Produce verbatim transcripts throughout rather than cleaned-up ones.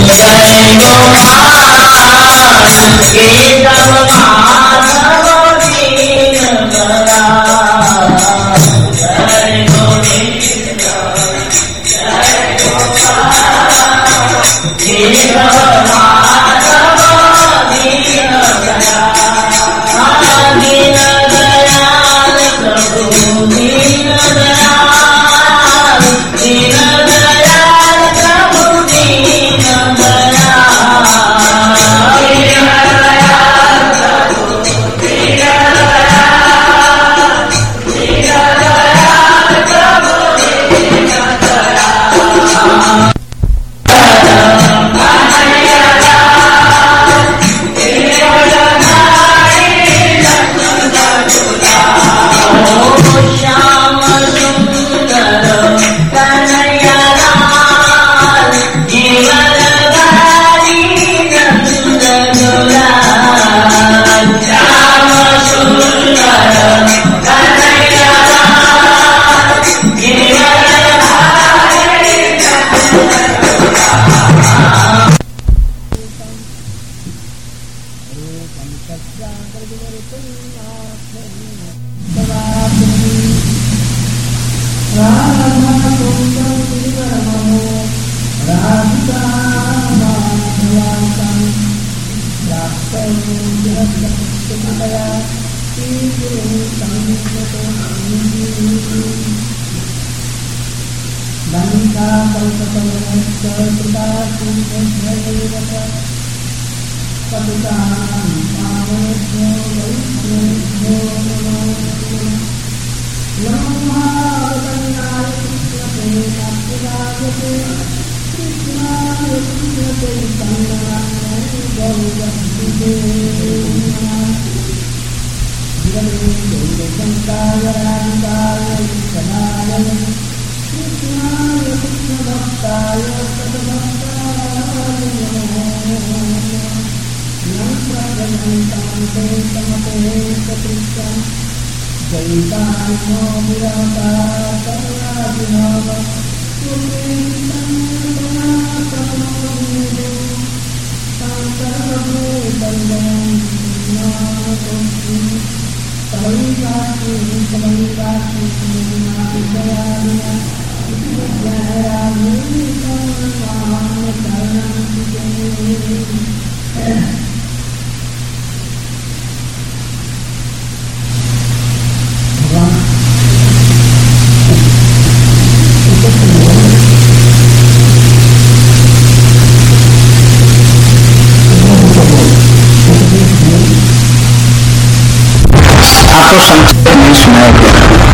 आपको संक्षेप में सुनाया गया,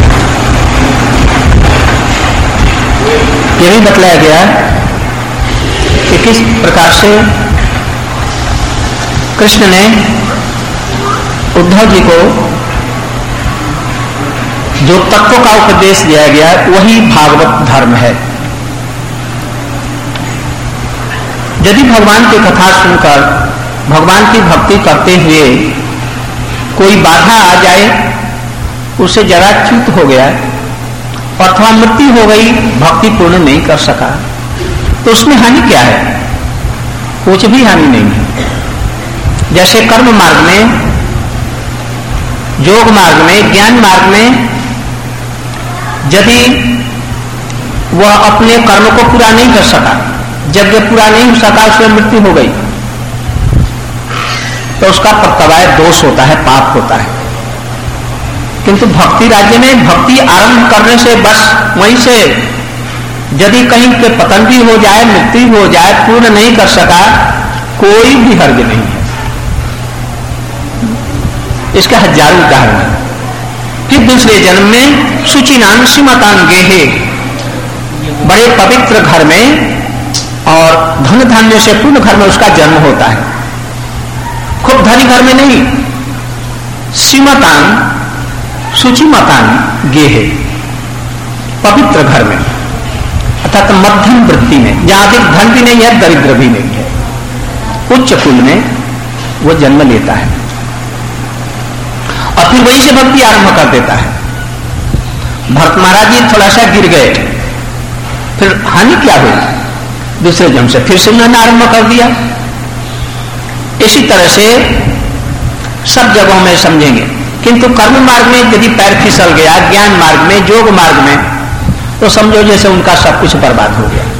यही बतलाया गया कि किस प्रकार से कृष्ण ने उद्धव जी को जो तत्व का उपदेश दिया गया वही भागवत धर्म है। यदि भगवान की कथा सुनकर भगवान की भक्ति करते हुए कोई बाधा आ जाए, उससे जरा च्युत हो गया अथवा मृत्यु हो गई, भक्ति पूर्ण नहीं कर सका, तो उसमें हानि क्या है? कुछ भी हानि नहीं है। जैसे कर्म मार्ग में, योग मार्ग में, ज्ञान मार्ग में यदि वह अपने कर्म को पूरा नहीं कर सका, यज्ञ पूरा नहीं हो सका, उसमें मृत्यु हो गई, तो उसका कर्तव्य दोष होता है, पाप होता है। किंतु भक्ति राज्य में भक्ति आरंभ करने से बस वहीं से यदि कहीं के पतन भी हो जाए, मृत्यु हो जाए, पूर्ण नहीं कर सका, कोई भी हर्ज नहीं है। इसके हजारों उदाहरण है। फिर दूसरे जन्म में शुचिनान श्रीमतान गेहे, बड़े पवित्र घर में और धन धान्य से पूर्ण घर में उसका जन्म होता है। खूब धनी घर में नहीं, श्रीमतान शुचिमतान गेहे, पवित्र घर में, अर्थात मध्यम वृत्ति में, जहां अधिक धन भी नहीं है, दरिद्र भी नहीं है, उच्च कुल में वो जन्म लेता है और फिर वहीं से भक्ति आरंभ कर देता है। भरत महाराज जी थोड़ा सा गिर गए, फिर हानि क्या हुई? दूसरे जन्म से फिर से उन्होंने आरंभ कर दिया। इसी तरह से सब जगहों में समझेंगे, किंतु कर्म मार्ग में यदि पैर फिसल गया, ज्ञान मार्ग में, योग मार्ग में, तो समझो जैसे उनका सब कुछ बर्बाद हो गया।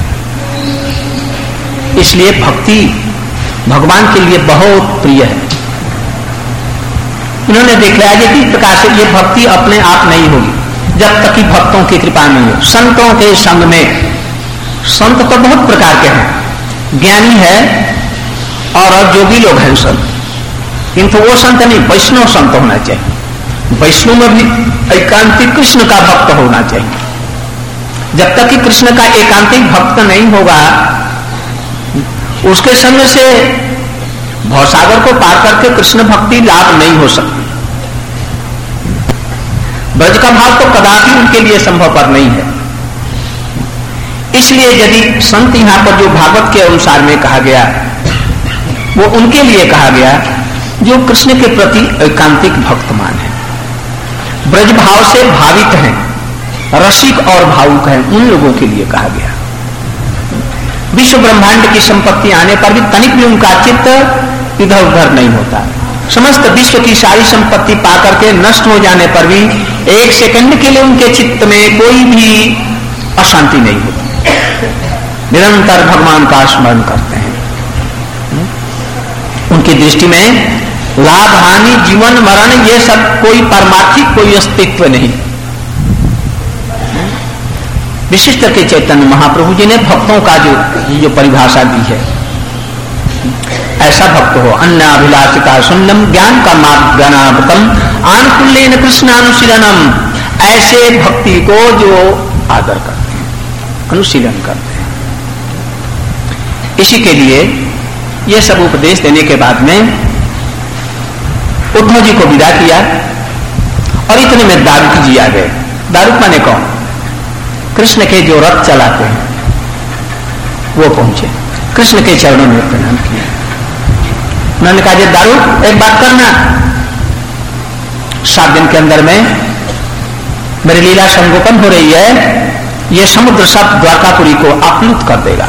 इसलिए भक्ति भगवान के लिए बहुत प्रिय है। उन्होंने देखा है कि इस प्रकार से ये भक्ति अपने आप नहीं होगी जब तक कि भक्तों की कृपा नहीं हो, संतों के संग में। संत तो बहुत प्रकार के हैं, ज्ञानी है और जोगी लोग हैं संत, किंतु वो संत नहीं, वैष्णव संत होना चाहिए। वैष्णव में भी एकांतिक कृष्ण का भक्त होना चाहिए। जब तक कि कृष्ण का एकांतिक भक्त नहीं होगा, उसके संग से भवसागर को पार करके कृष्ण भक्ति लाभ नहीं हो सकती। ब्रज का भाव तो कदापि उनके लिए संभव पर नहीं है। इसलिए यदि संत यहां पर जो भागवत के अनुसार में कहा गया, वो उनके लिए कहा गया जो कृष्ण के प्रति एकांतिक भक्तमान है, ब्रज भाव से भावित हैं, रसिक और भावुक हैं, उन लोगों के लिए कहा गया। विश्व ब्रह्मांड की संपत्ति आने पर भी तनिक भी उनका चित्त इधर उधर नहीं होता। समस्त विश्व की सारी संपत्ति पाकर के नष्ट हो जाने पर भी एक सेकंड के लिए उनके चित्त में कोई भी अशांति नहीं होती। निरंतर भगवान का स्मरण करते हैं। उनकी दृष्टि में लाभ हानि, जीवन मरण, ये सब कोई परमार्थिक कोई अस्तित्व नहीं। विशिष्ट के चैतन्य महाप्रभु जी ने भक्तों का जो जो परिभाषा दी है, ऐसा भक्त हो अन्नाभिलाषिता शून्यम ज्ञान का मार्ग ज्ञानावृतम आनुकूल्येन कृष्णानुशीलनम, ऐसे भक्ति को जो आदर करते हैं, अनुशीलन करते हैं। इसी के लिए ये सब उपदेश देने के बाद में उद्धव जी को विदा किया और इतने में दारुक जी आ गए। दारुक माने कौन? कृष्ण के जो रथ चलाते हैं वो पहुंचे, कृष्ण के चरणों में प्रणाम किया। उन्होंने कहा, दारुक एक बात करना, सात दिन के अंदर में मेरी लीला संगोपन हो रही है, ये समुद्र सब द्वारकापुरी को आप्लुत कर देगा,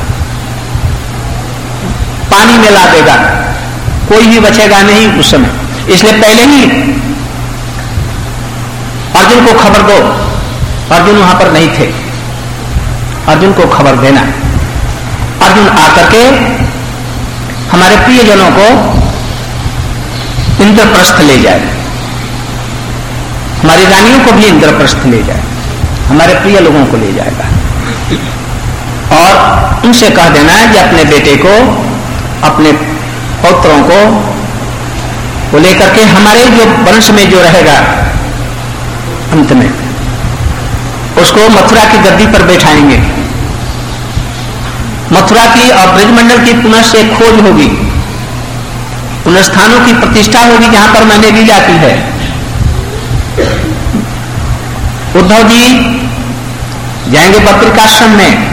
पानी में ला देगा, कोई भी बचेगा नहीं उस समय। इसलिए पहले ही अर्जुन को खबर दो। अर्जुन वहां पर नहीं थे, अर्जुन को खबर देना। अर्जुन आकर के हमारे प्रियजनों को इंद्रप्रस्थ ले जाए, हमारी रानियों को भी इंद्रप्रस्थ ले जाए, हमारे प्रिय लोगों को ले जाएगा। और उनसे कह देना है कि अपने बेटे को, अपने पौत्रों को वो लेकर के हमारे जो वंश में जो रहेगा अंत में, उसको मथुरा की गद्दी पर बैठाएंगे। मथुरा की और ब्रजमंडल की पुनः से खोज होगी, पुनस्थानों की प्रतिष्ठा होगी जहां पर मैंने लीला की है। उद्धव जी जाएंगे बद्रिकाश्रम में,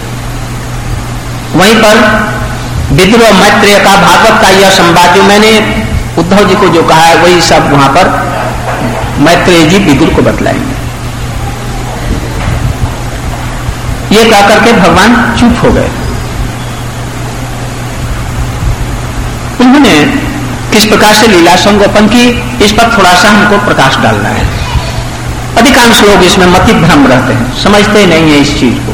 वहीं पर विदुर और मैत्रेय का, भागवत का यह संवाद जो मैंने उद्धव जी को जो कहा है वही सब वहां पर मैत्रेय जी विदुर को बतलाएंगे। ये कहकर के भगवान चुप हो गए। उन्होंने किस प्रकार से लीला संगोपन की, इस पर थोड़ा सा हमको प्रकाश डालना है। अधिकांश लोग इसमें मति भ्रम रहते हैं, समझते नहीं है इस चीज को।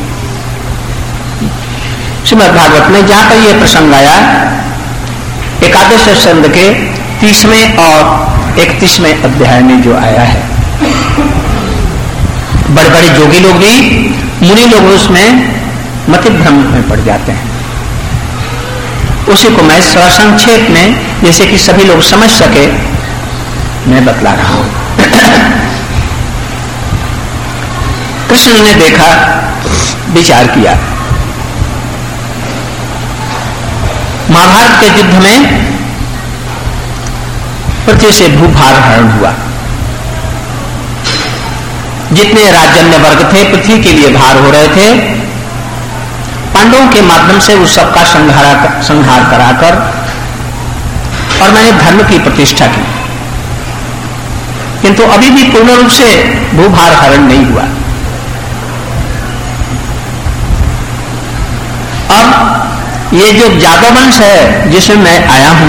श्रीमद् भागवत में जहां पर यह प्रसंग आया, एकादश स्कंद के तीसवें और इकतीसवें अध्याय में जो आया है, बड़े बड़े जोगी लोग भी, मुनि लोग उसमें मति भ्रम में पड़ जाते हैं। उसी को मैं संक्षेप में, जैसे कि सभी लोग समझ सके, मैं बतला रहा हूं। कृष्ण ने देखा, विचार किया। महाभारत के युद्ध में पृथ्वी से भूभार हरण हुआ। जितने राजन्य वर्ग थे पृथ्वी के लिए भार हो रहे थे, पांडवों के माध्यम से उस सबका संहार संहार कराकर और मैंने धर्म की प्रतिष्ठा की। किंतु अभी भी पूर्ण रूप से भूभार हरण नहीं हुआ। अब ये जो जादव वंश है जिसमें मैं आया हूं,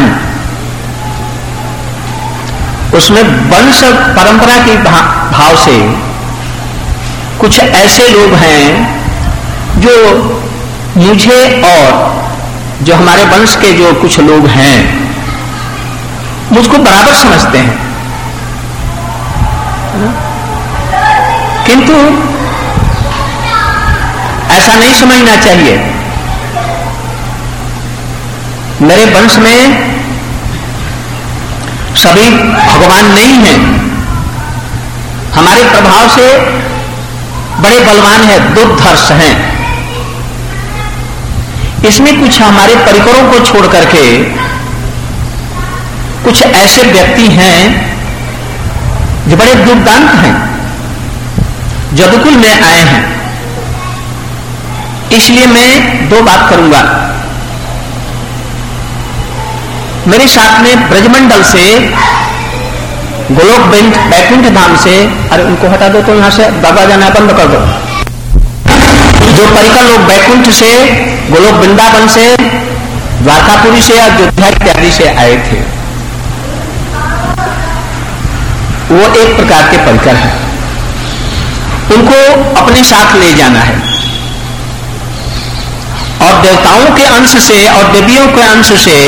उसमें वंश परंपरा के भाव से कुछ ऐसे लोग हैं जो मुझे और जो हमारे वंश के जो कुछ लोग हैं मुझको बराबर समझते हैं, किंतु ऐसा नहीं समझना चाहिए। मेरे वंश में सभी भगवान नहीं हैं। हमारे प्रभाव से बड़े बलवान हैं, दुर्धर्ष हैं। इसमें कुछ हमारे परिकरों को छोड़ करके कुछ ऐसे व्यक्ति हैं जो बड़े दुर्दांत हैं, यदुकुल में आए हैं। इसलिए मैं दो बात करूंगा। मेरे साथ में ब्रजमंडल से, गोलोक बैकुंठ धाम से, अरे उनको हटा दो तो यहां से दबा जाना बंद कर दो। जो परिकर लोग बैकुंठ से, गोलोक वृंदावन से, द्वारकापुरी से, अयोध्या इत्यादि से आए थे, वो एक प्रकार के परिकर हैं। उनको अपने साथ ले जाना है और देवताओं के अंश से और देवियों के अंश से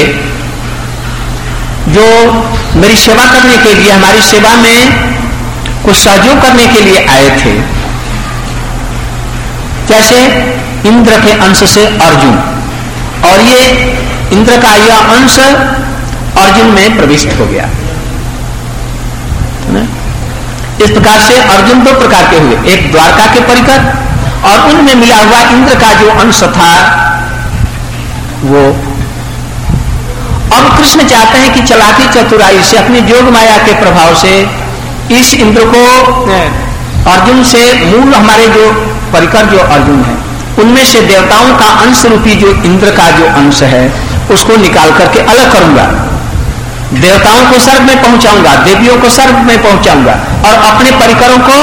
जो मेरी सेवा करने के लिए, हमारी सेवा में कुछ सहयोग करने के लिए आए थे, जैसे इंद्र के अंश से अर्जुन, और ये इंद्र का यह अंश अर्जुन में प्रविष्ट हो गया। इस प्रकार से अर्जुन दो प्रकार के हुए, एक द्वारका के परिकर और उनमें मिला हुआ इंद्र का जो अंश था वो। अब कृष्ण चाहते हैं कि चलाकी चतुराई से, अपनी जोग माया के प्रभाव से इस इंद्र को अर्जुन से, मूल हमारे जो परिकर जो अर्जुन है उनमें से देवताओं का अंश रूपी जो इंद्र का जो अंश है उसको निकाल करके अलग करूंगा। देवताओं को स्वर्ग में पहुंचाऊंगा, देवियों को स्वर्ग में पहुंचाऊंगा और अपने परिकरों को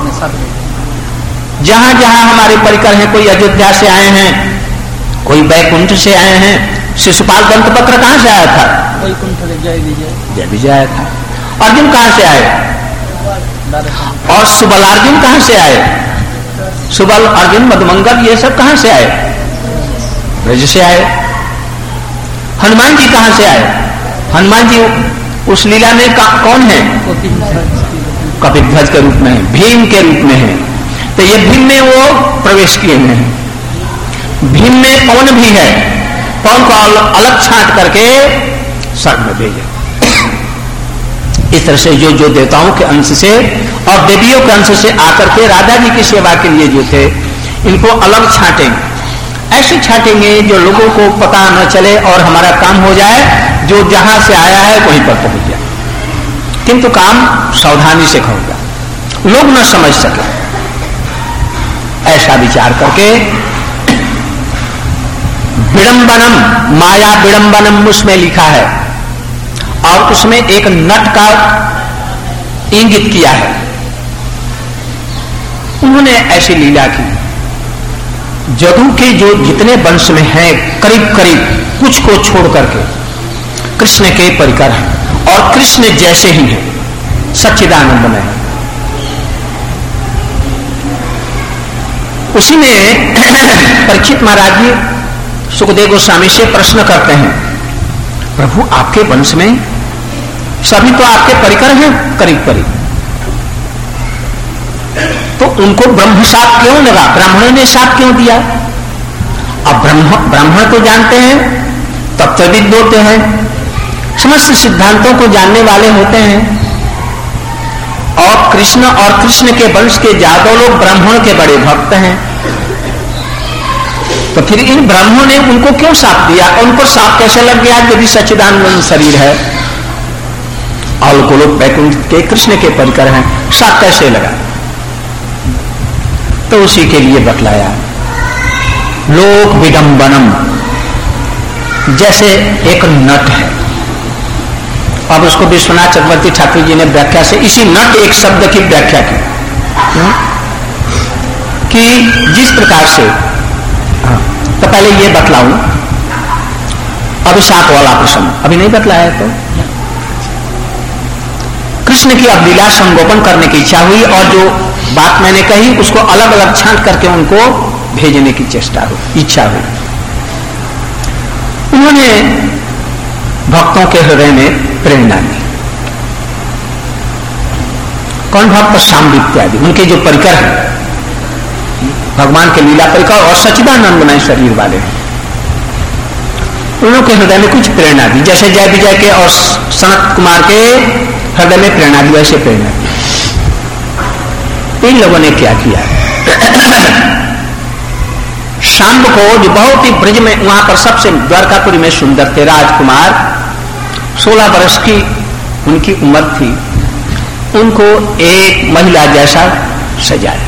जहां जहां हमारे परिकर हैं, कोई अयोध्या से आए हैं, कोई बैकुंठ से आए हैं। शिशुपाल दंतवक्र कहां से आया था? बैकुंठ जय विजय जय विजय आया था। अर्जुन कहां से आए? और सुबलार्जुन कहां से आए? सुबल, अर्जुन, मधुमंगल, ये सब कहां से आए? ब्रज से आए। हनुमान जी कहां से आए? हनुमान जी उस लीला में कौन है? कपिध्वज के रूप में है, भीम के रूप में है। तो ये भीम में वो प्रवेश किए हुए हैं। भीम में पवन भी है, पवन को अलग छांट करके स्वर्ग में भेजे। इस तरह से जो जो देवताओं के अंश से और देवियों के अंश से आकर के राधा जी की सेवा के लिए जो थे, इनको अलग छांटेंगे। ऐसे छांटेंगे जो लोगों को पता न चले और हमारा काम हो जाए, जो जहां से आया है वहीं पर पहुंच जाए, किंतु काम सावधानी से होगा, लोग न समझ सके। ऐसा विचार करके विडंबनम, माया विडंबनम उसमें लिखा है और उसमें एक नट का इंगित किया है। उन्होंने ऐसी लीला की, जदु के जो जितने वंश में हैं करीब करीब कुछ को छोड़ करके कृष्ण के परिकर हैं और कृष्ण जैसे ही हैं, सच्चिदानंद में है। उसी में परीक्षित महाराज जी सुखदेव गोस्वामी से प्रश्न करते हैं, प्रभु आपके वंश में सभी तो आपके परिकर हैं करीब करीब, तो उनको ब्रह्म शाप क्यों लगा? ब्राह्मणों ने शाप क्यों दिया? अब ब्रह्म ब्राह्मण तो जानते हैं, तत्वविद होते हैं, समस्त सिद्धांतों को जानने वाले होते हैं, और कृष्ण और कृष्ण के वंश के यादव लोग ब्राह्मण के बड़े भक्त हैं। तो फिर इन ब्राह्मणों ने उनको क्यों शाप दिया? उनको शाप कैसे लग गया यदि सच्चिदानंद शरीर है और गोलोक बैकुंठ के कृष्ण के परिकर हैं, शाप कैसे लगा? तो उसी के लिए बतलाया, लोक विडंबनम, जैसे एक नट है। अब उसको विश्वनाथ चक्रवर्ती ठाकुर जी ने व्याख्या से इसी नट एक शब्द की व्याख्या की कि जिस प्रकार से, तो पहले ये बतलाऊं, अभिशाप वाला प्रसंग अभी नहीं बतलाया तो कृष्ण की अब लीला संगोपन करने की इच्छा हुई और जो बात मैंने कही उसको अलग अलग छांट करके उनको भेजने की चेष्टा हुई, इच्छा हुई। उन्होंने भक्तों के हृदय में प्रेरणा दी। कौन भक्त? शाम्ब इत्यादि, उनके जो परिकर हैं भगवान के लीला परिकर और सच्चिदानंदमय शरीर वाले हैं, उन के हृदय में कुछ प्रेरणा दी। जैसे जय विजय के और सनत कुमार के हृदय में प्रेरणा दी, वैसे प्रेरणा दी। इन लोगों ने क्या किया? शाम्ब को जो बहुत ही ब्रज में वहां पर सबसे द्वारकापुरी में सुंदर थे राजकुमार, सोलह वर्ष की उनकी उम्र थी, उनको एक महिला जैसा सजाया,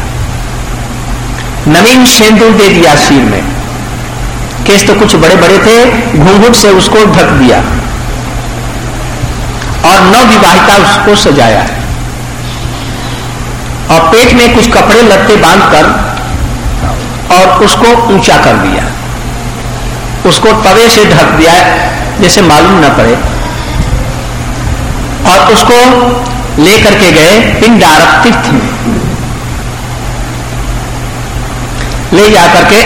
नवीन सिंदूर दे दिया सिर में, केस तो कुछ बड़े बड़े थे, घूंघट से उसको ढक दिया और नवविवाहिता उसको सजाया और पेट में कुछ कपड़े लत्ते बांधकर और उसको ऊंचा कर दिया, उसको तवे से ढक दिया जैसे मालूम न पड़े, और उसको लेकर के गए पिंडारक तीर्थ में, ले जाकर के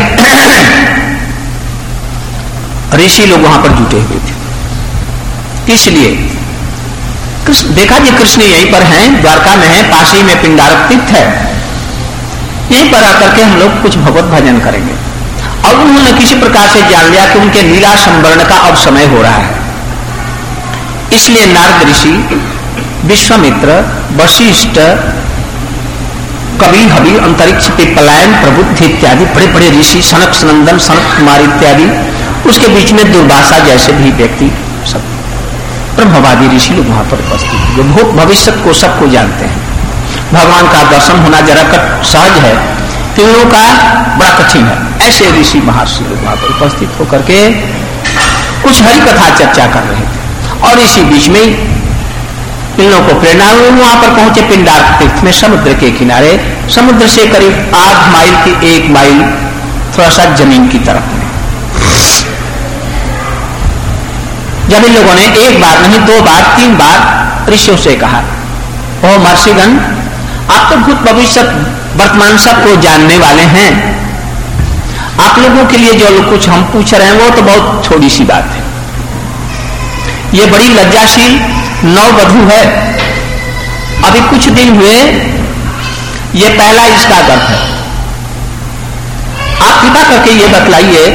ऋषि लोग वहां पर जुटे हुए थे। इसलिए कृष्ण देखा जी कृष्ण यहीं पर हैं, द्वारका में है, पास ही में पिंडारक तीर्थ है, यहीं पर आकर के हम लोग कुछ भगवत भजन करेंगे। और उन्होंने किसी प्रकार से जान लिया कि उनके लीला संवरण का अब समय हो रहा है, इसलिए नारद ऋषि, विश्वामित्र, वशिष्ठ, कवि, हवि, अंतरिक्ष, पिपलायन, प्रबुद्ध इत्यादि बड़े बड़े ऋषि, सनक सनंदन, सनत कुमार इत्यादि, उसके बीच में दुर्वासा जैसे भी व्यक्ति, सब ब्रह्मवादी ऋषि लोग वहां पर उपस्थित, जो भूत भविष्य को सबको जानते हैं। भगवान का दर्शन होना जरा सहज है, तीनों का बड़ा कठिन है। ऐसे ऋषि महर्षि लोग वहां पर उपस्थित होकर के कुछ हरि कथा चर्चा कर रहे थे और इसी बीच में इन लोगों को प्रेरणा हुई, वहां पर पहुंचे पिंडारक तीर्थ में, समुद्र के किनारे, समुद्र से करीब आठ माइल की एक माइल थोड़ा सा जमीन की तरफ में। जब इन लोगों ने एक बार नहीं दो बार तीन बार ऋषियों से कहा, ओ महर्षिगण, आप तो भूत भविष्य वर्तमान सबको जानने वाले हैं, आप लोगों के लिए जो कुछ हम पूछ रहे हैं वो तो बहुत थोड़ी सी बात है। ये बड़ी लज्जाशील नववधू है, अभी कुछ दिन हुए, ये पहला इसका गर्भ है। आप कृपा करके ये बतलाइए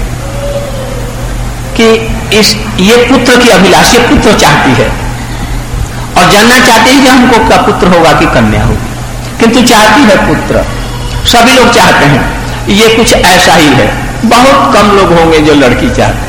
कि इस ये पुत्र की अभिलाषा, पुत्र चाहती है और जानना चाहती है कि हमको क्या पुत्र होगा कि कन्या होगी, किंतु चाहती है पुत्र। सभी लोग चाहते हैं, ये कुछ ऐसा ही है, बहुत कम लोग होंगे जो लड़की चाहते हैं।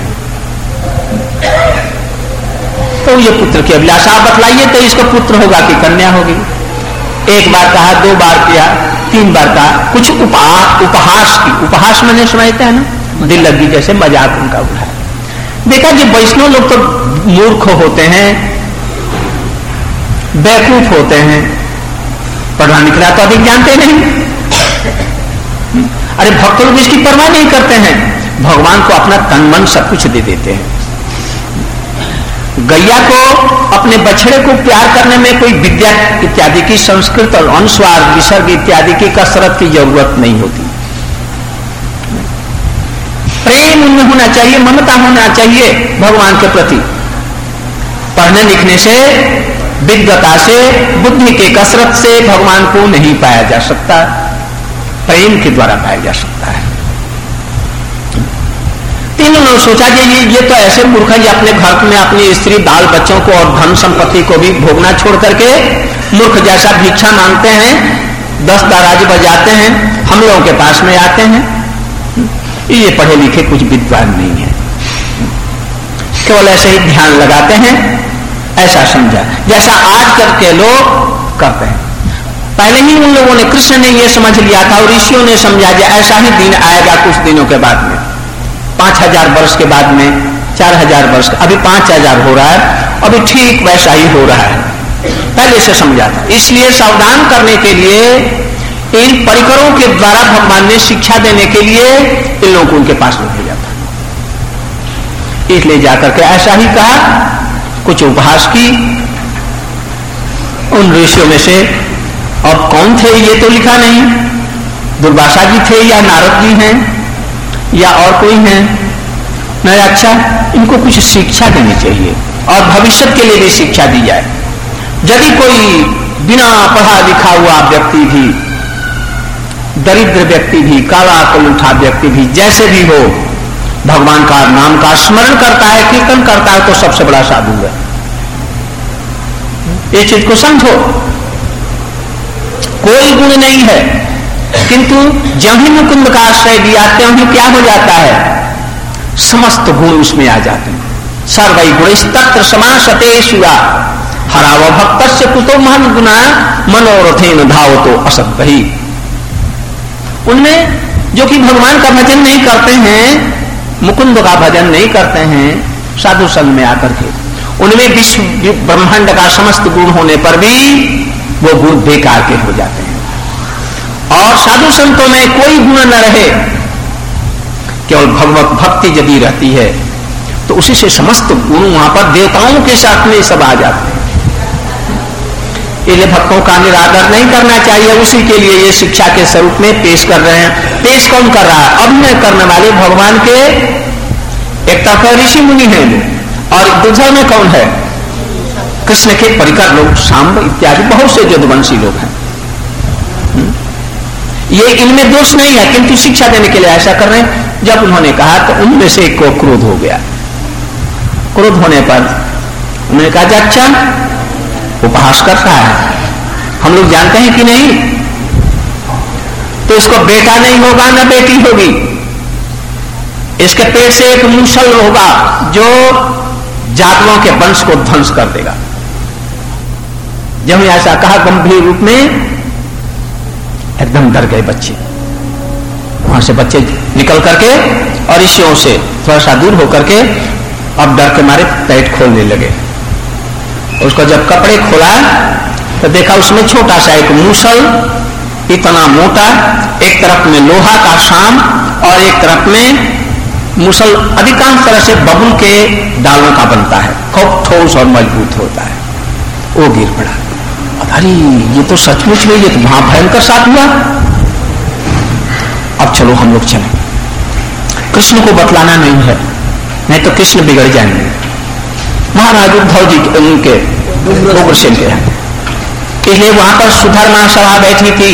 तो ये पुत्र की अभिलाषा आप बतलाइए तो इसको पुत्र होगा कि कन्या होगी। एक बार कहा, दो बार किया, तीन बार कहा, कुछ उपहास उपहास की, उपहास मैंने सुनाते हैं ना, दिल लगी जैसे मजाक उनका उठाया। देखा जी वैष्णव लोग तो मूर्ख होते हैं, बेवकूफ होते हैं, पढ़ा लिखना तो अधिक जानते नहीं। अरे भक्त लोग इसकी परवाह नहीं करते हैं, भगवान को अपना तन मन सब कुछ दे देते हैं। गैया को अपने बछड़े को प्यार करने में कोई विद्या इत्यादि की, संस्कृत और अनुस्वार विसर्ग इत्यादि की कसरत की जरूरत नहीं होती। प्रेम उनमें होना चाहिए, ममता होना चाहिए भगवान के प्रति। पढ़ने लिखने से, विद्वता से, बुद्धि के कसरत से भगवान को नहीं पाया जा सकता, प्रेम के द्वारा पाया जा सकता है। तीनों लोग सोचा कि ये, ये तो ऐसे मूर्ख है, अपने घर में अपनी स्त्री बाल बच्चों को और धन संपत्ति को भी भोगना छोड़ करके मूर्ख जैसा भिक्षा मांगते हैं, दस दराज बजाते हैं, हम लोगों के पास में आते हैं। ये पढ़े लिखे कुछ विद्वान नहीं है, केवल ऐसे ही ध्यान लगाते हैं, ऐसा समझा, जैसा आजकल के लोग करते हैं। पहले ही उन लोगों ने, कृष्ण ने यह समझ लिया था और ऋषियों ने समझा कि ऐसा ही दिन आएगा कुछ दिनों के बाद में, पांच हजार वर्ष के बाद में, चार हजार वर्ष, अभी पांच हजार हो रहा है, अभी ठीक वैसा ही हो रहा है, पहले से समझा था। इसलिए सावधान करने के लिए इन परिकरों के द्वारा भगवान ने शिक्षा देने के लिए इन लोगों को उनके पास में भेजा था। इसलिए जाकर के ऐसा ही कहा, कुछ उपहास की उन ऋषियों में से। अब कौन थे ये तो लिखा नहीं, दुर्वासा जी थे या नारद जी हैं या और कोई हैं। नहीं, अच्छा इनको कुछ शिक्षा देनी चाहिए और भविष्य के लिए भी शिक्षा दी जाए। यदि कोई बिना पढ़ा लिखा हुआ व्यक्ति भी, दरिद्र व्यक्ति भी, काला कलूठा व्यक्ति भी, जैसे भी हो, भगवान का नाम का स्मरण करता है, कीर्तन करता है, तो सबसे बड़ा साधु है। ये चीज को समझो, कोई गुण नहीं है, किंतु जब ही मुकुंद का आश्रय दिया त्यों ही क्या हो जाता है, समस्त गुण उसमें आ जाते हैं। सर्वै गुणस्तत्र समासते शिवा हराव भक्तस्य कुतो महान गुना मनोरथेन धावतो असद्भि। उनमें जो कि भगवान का भजन नहीं करते हैं, मुकुंद का भजन नहीं करते हैं, साधु संग में आकर के उनमें विश्व ब्रह्मांड का समस्त गुण होने पर भी वो गुण बेकार के हो जाते हैं। और साधु संतों में कोई गुण न रहे, केवल भगवत भक्ति यदि रहती है तो उसी से समस्त गुण वहां पर देवताओं के साथ में सब आ जाते हैं। इसलिए भक्तों का निरादर नहीं करना चाहिए। उसी के लिए ये शिक्षा के स्वरूप में पेश कर रहे हैं। पेश कौन कर रहा है? अभिनय करने वाले भगवान के एक तरफ ऋषि मुनि हैं और दूसरे में कौन है? कृष्ण के परिकर लोग, सांब इत्यादि बहुत से यदुवंशी लोग हैं। ये इनमें दोष नहीं है, किंतु शिक्षा देने के लिए ऐसा कर रहे हैं। जब उन्होंने कहा तो उनमें से एक को क्रोध हो गया। क्रोध होने पर उन्होंने कहा, अच्छा उपहास कर रहा है, हम लोग जानते हैं कि नहीं, तो इसको बेटा नहीं होगा ना बेटी होगी, इसके पेट से एक मूसल होगा जो जातकों के वंश को ध्वंस कर देगा। जब ऐसा कहा गंभीर रूप में, एकदम डर गए बच्चे। वहां से बच्चे निकल करके और ऋषियों से थोड़ा सा दूर होकर के अब डर के मारे पेट खोलने लगे। उसको जब कपड़े खोला तो देखा उसमें छोटा सा एक मूसल, इतना मोटा, एक तरफ में लोहा का शाम और एक तरफ में मूसल अधिकांश तरह से बबूल के डालों का बनता है, खूब ठोस और मजबूत होता है। वो गिर पड़ा। अरे ये तो सचमुच में, ये तो वहां भयंकर साथ हुआ। अब चलो हम लोग चलें। कृष्ण को बतलाना नहीं है, नहीं तो कृष्ण बिगड़ जाएंगे। महाराज उद्धव जी उनके उग्रसेन के हैं, इसलिए वहां पर सुधर्मा सभा बैठी थी,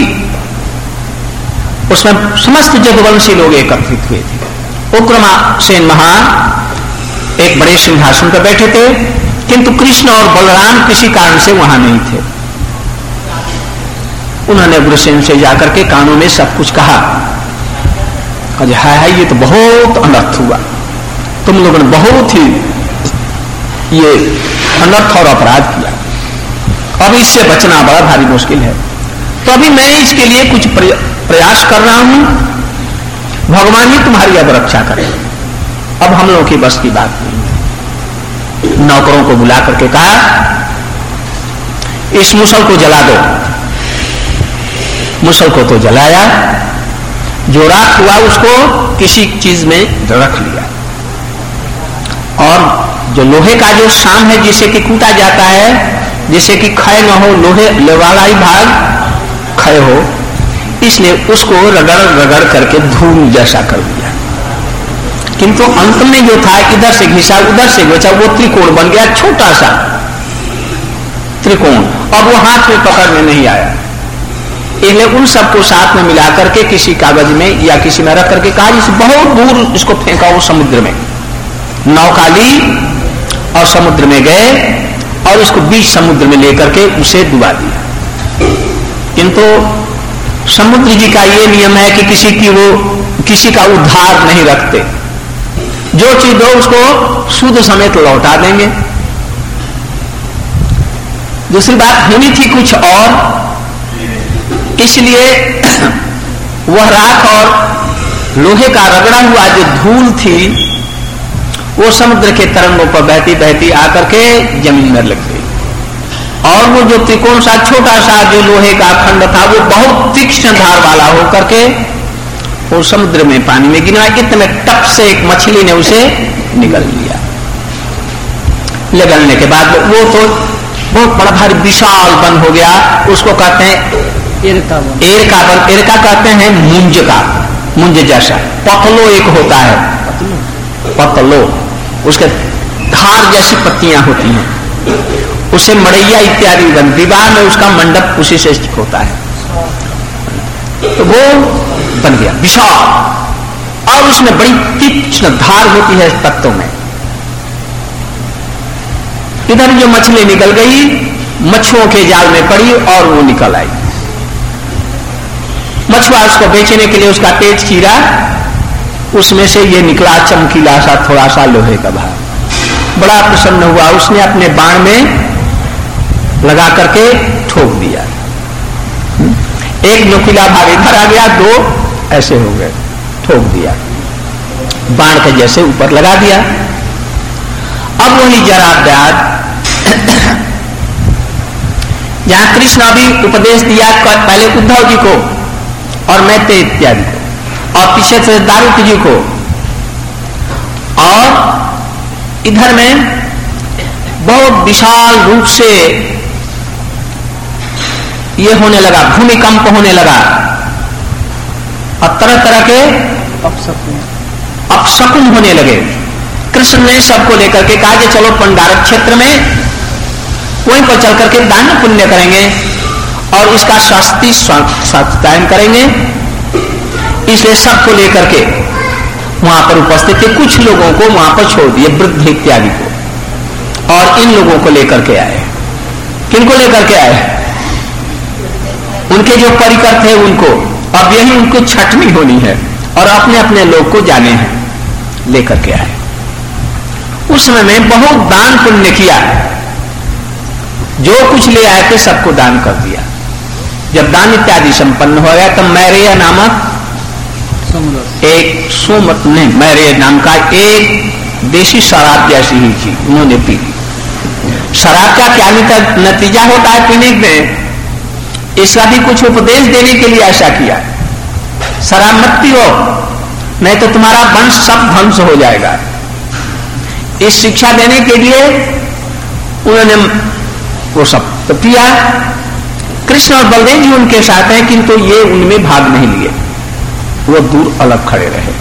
उसमें समस्त यदुवंशी लोग एकत्रित हुए थे। उग्रसेन महान एक बड़े सिंहासन पर बैठे थे, किंतु कृष्ण और बलराम किसी कारण से वहां नहीं थे। उन्होंने उग्रसेन से जाकर के कानों में सब कुछ कहा। अरे हाय हाय, ये तो बहुत अनर्थ हुआ, तुम लोगों ने बहुत ही ये अनर्थ और अपराध किया, अब इससे बचना बड़ा भारी मुश्किल है। तो अभी मैं इसके लिए कुछ प्रयास कर रहा हूं, भगवान ही तुम्हारी अब रक्षा करे। अब हम लोगों की बस की बात नहीं। नौकरों को बुला करके कहा, इस मुसल को जला दो। मुसल को तो जलाया, जो राख हुआ उसको किसी चीज में रख लिया, और जो लोहे का जो शाम है जिसे कि कूटा जाता है, जिसे कि क्षय न हो, लोहे वाला ही भाग क्षय हो, इसलिए उसको रगड़ रगड़ करके धूल जैसा कर दिया। किंतु अंत में जो था, इधर से घिसा उधर से घिसा, वो त्रिकोण बन गया, छोटा सा त्रिकोण। अब वो हाथ में पकड़ में नहीं आया। इसलिए उन सबको साथ में मिला करके किसी कागज में या किसी में रख करके कहा, इस बहुत दूर इसको फेंका वो समुद्र में। नौका ली और समुद्र में गए और उसको बीच समुद्र में लेकर के उसे डुबा दिया। किंतु समुद्र जी का ये नियम है कि किसी की वो किसी का उद्धार नहीं रखते, जो चीज दो उसको शुद्ध समेत लौटा देंगे। दूसरी बात होनी थी कुछ और, इसलिए वह राख और लोहे का रगड़ा हुआ जो धूल थी वो समुद्र के तरंगों पर बहती बहती आकर के जमीन में लग गई। और वो जो त्रिकोण सा छोटा सा जो लोहे का खंड था वो बहुत तीक्ष्ण धार वाला होकर के वो समुद्र में पानी में गिरा। इतने टप से एक मछली ने उसे निगल लिया। निगलने के बाद वो तो बहुत बड़ा भारी विशाल वन हो गया। उसको कहते हैं एरका वन। एरका वन, एरका कहते हैं मुंज का, मुंज जैसा। पतलो एक होता है, पतलो, उसके धार जैसी पत्तियां होती हैं, उसे मड़ैया इत्यादि बन, विवाह में उसका मंडप उसी से होता है। तो वो बन गया विशाल और उसमें बड़ी तीक्ष्ण धार होती है पत्तों में। इधर जो मछली निकल गई मछुओं के जाल में पड़ी और वो निकल आई। मछुआ उसको बेचने के लिए उसका पेट चीरा, उसमें से ये निकला चमकीला सा थोड़ा सा लोहे का भाग। बड़ा प्रसन्न हुआ, उसने अपने बाण में लगा करके ठोक दिया। एक नुकीला भाग इधर आ गया, दो ऐसे हो गए, ठोक दिया, बाण के जैसे ऊपर लगा दिया। अब वही जराब्याद जहां कृष्ण अभी उपदेश दिया पहले उद्धव जी को और मैत्रेय इत्यादि को और पीछे से दारूक जी को, और इधर में बहुत विशाल रूप से ये होने लगा, भूमिकंप होने लगा और तरह तरह के अपशकुन होने लगे। कृष्ण ने सबको लेकर के कहा कि चलो पंडारक क्षेत्र में वहीं पर चल करके दान पुण्य करेंगे और इसका शास्त्री सत्यायन करेंगे। इसलिए सबको लेकर के वहां पर उपस्थित थे। कुछ लोगों को वहां पर छोड़ दिए, वृद्ध इत्यादि को, और इन लोगों को लेकर के आए। किनको लेकर के आए? उनके जो परिकर थे उनको। अब यही उनको छटनी होनी है और अपने अपने लोग को जाने हैं, लेकर के आए। उस समय में बहुत दान पुण्य किया, जो कुछ ले आए थे सबको दान कर दिया। जब दान इत्यादि संपन्न हो गया तब मैरेय नामक एक सोमत ने मैरेय नाम का एक देशी शराब जैसी ही थी, उन्होंने पी ली। शराब का क्या नतीजा होता है पीने में, इसका भी कुछ उपदेश देने के लिए ऐसा किया। शराब मत पियो, नहीं तो तुम्हारा वंश सब ध्वंस हो जाएगा। इस शिक्षा देने के लिए उन्होंने वो सब तो पिया। कृष्ण और बलदेव जी उनके साथ हैं, किंतु ये उनमें भाग नहीं लिए, वो दूर अलग खड़े रहे।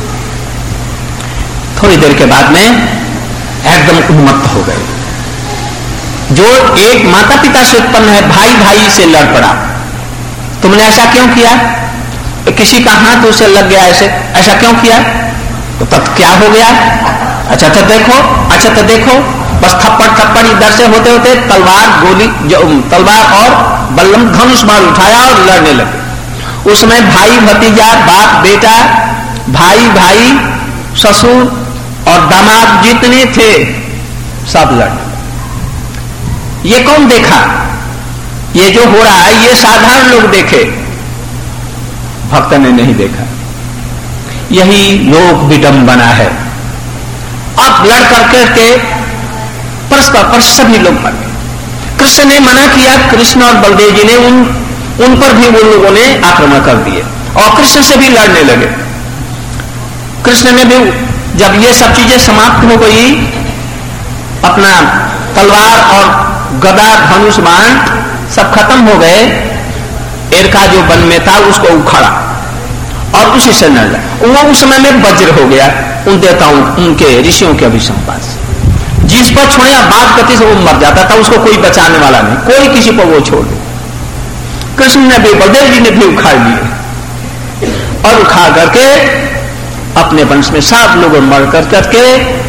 थोड़ी देर के बाद में एकदम उन्मत्त हो गए। जो एक माता पिता से उत्पन्न है, भाई भाई से लड़ पड़ा, तुमने ऐसा क्यों किया? किसी का हाथ उसे लग गया, ऐसे ऐसा क्यों किया? तो तब क्या हो गया? अच्छा तो देखो, अच्छा तो देखो, बस थप्पड़ थप्पड़ इधर से होते होते तलवार गोली जो तलवार और बल्लम धनुष बाण उठाया और लड़ने लगे। उसमें भाई भतीजा, बाप बेटा, भाई भाई, ससुर और दामाद जितने थे सब लड़ने। ये कौन देखा? ये जो हो रहा है ये साधारण लोग देखे, भक्त ने नहीं देखा। यही लोक विडंबना है। अब लड़ कर के परस्पर पर सभी लोग मर गए। कृष्ण ने मना किया, कृष्ण और बलदेव जी ने उन उन पर भी उन लोगों ने आक्रमण कर दिए और कृष्ण से भी लड़ने लगे। कृष्ण ने भी जब ये सब चीजें समाप्त हो गई, अपना तलवार और गदा धनुष बाण सब खत्म हो गए, एरका जो वन में था उसको उखाड़ा और उसी से न लड़ा। वो उस समय में वज्र हो गया उन देवताओं, उनके ऋषियों के अभिसंपात से। जिस पर छोड़े बात गति से वो मर जाता था, उसको कोई बचाने वाला नहीं, कोई किसी पर वो छोड़ दे। कृष्ण ने भी, बलदेव जी ने भी उखाड़ लिए और उखाड़ करके अपने वंश में सब लोग मर कर करके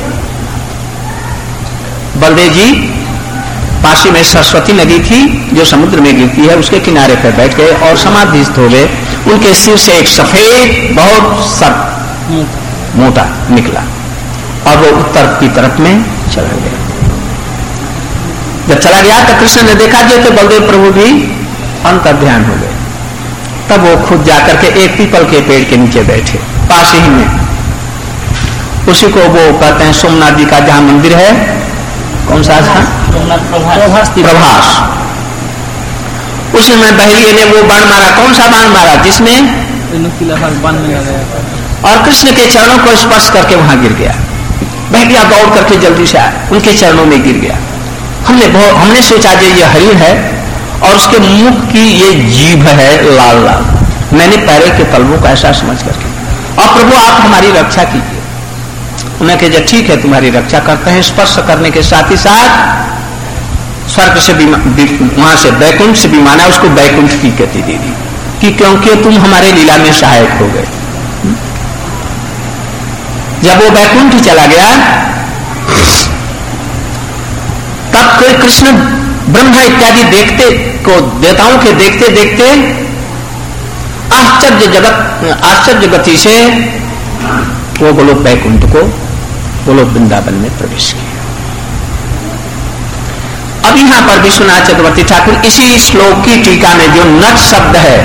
बलदेव जी पासी में सरस्वती नदी थी जो समुद्र में गिरती है, उसके किनारे पर बैठ गए और समाधिस्थ हो गए। उनके सिर से एक सफेद बहुत सर्प मोटा निकला और वो उत्तर की तरफ में चला गया। जब चला गया तो कृष्ण ने देखा जो तो बलदेव प्रभु भी अंतर ध्यान हो गए। तब वो खुद जाकर के एक पीपल के पेड़ के नीचे बैठे पास ही में। उसी को वो कहते हैं सोमनाथ जी का जहां मंदिर है कौन सा था? प्रभास। प्रभास। उसमें बहलिए ने वो बाण मारा। कौन सा बाण मारा? जिसमें बाण में गया और कृष्ण के चरणों को स्पर्श करके वहां गिर गया। बहलिया दौड़ करके जल्दी से आया, उनके चरणों में गिर गया। हमने बहुत हमने सोचा जो ये हरिण है और उसके मुख की ये जीभ है लाल लाल। मैंने पैरे के तलवों का ऐसा समझ करके, और प्रभु आप हमारी रक्षा कीजिए। उन्हें कहा ठीक है तुम्हारी रक्षा करते हैं। स्पर्श करने के साथ ही साथ स्वर्ग से वहां से बैकुंठ से विमान है, उसको बैकुंठ की गति दे दी कि क्योंकि तुम हमारे लीला में सहायक हो गए। जब वो बैकुंठ चला गया तब कृष्ण ब्रह्मा इत्यादि देखते को देवताओं के देखते देखते आश्चर्य जगत आश्चर्य गति से वो गोलोक बैकुंठ को गोलोक वृंदावन में प्रवेश किया। अब यहां पर विश्वनाथ चक्रवर्ती ठाकुर इसी श्लोक की टीका में जो नट शब्द है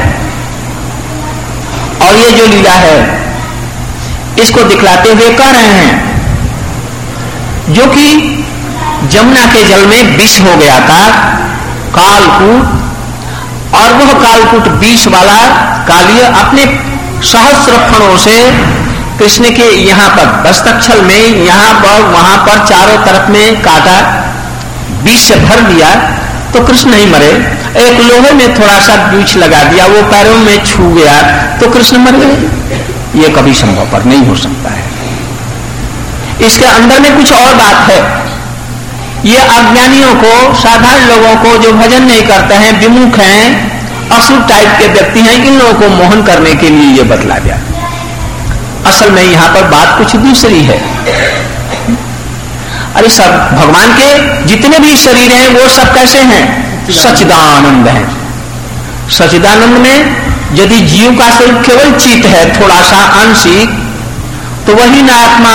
और ये जो लीला है इसको दिखलाते हुए कह रहे हैं जो कि जमुना के जल में विष हो गया था कालकूट, और वह कालकूट विष वाला कालिय अपने सहस्र फणों से कृष्ण के यहाँ पर दस्तक्षल में यहाँ पर वहां पर चारों तरफ में काटा, विष से भर दिया तो कृष्ण नहीं मरे। एक लोहे में थोड़ा सा बीच लगा दिया, वो पैरों में छू गया तो कृष्ण मर गए। ये कभी संभव पर नहीं हो सकता है। इसके अंदर में कुछ और बात है। ये अज्ञानियों को, साधारण लोगों को जो भजन नहीं करते हैं, विमुख हैं, असुर टाइप के व्यक्ति हैं, इन लोगों को मोहन करने के लिए ये बतला गया। असल में यहां पर बात कुछ दूसरी है। अरे सब भगवान के जितने भी शरीर हैं वो सब कैसे हैं? सच्चिदानंद हैं। सच्चिदानंद में यदि जीव का स्वरूप केवल चित्त है, थोड़ा सा आंशिक, तो वही ना आत्मा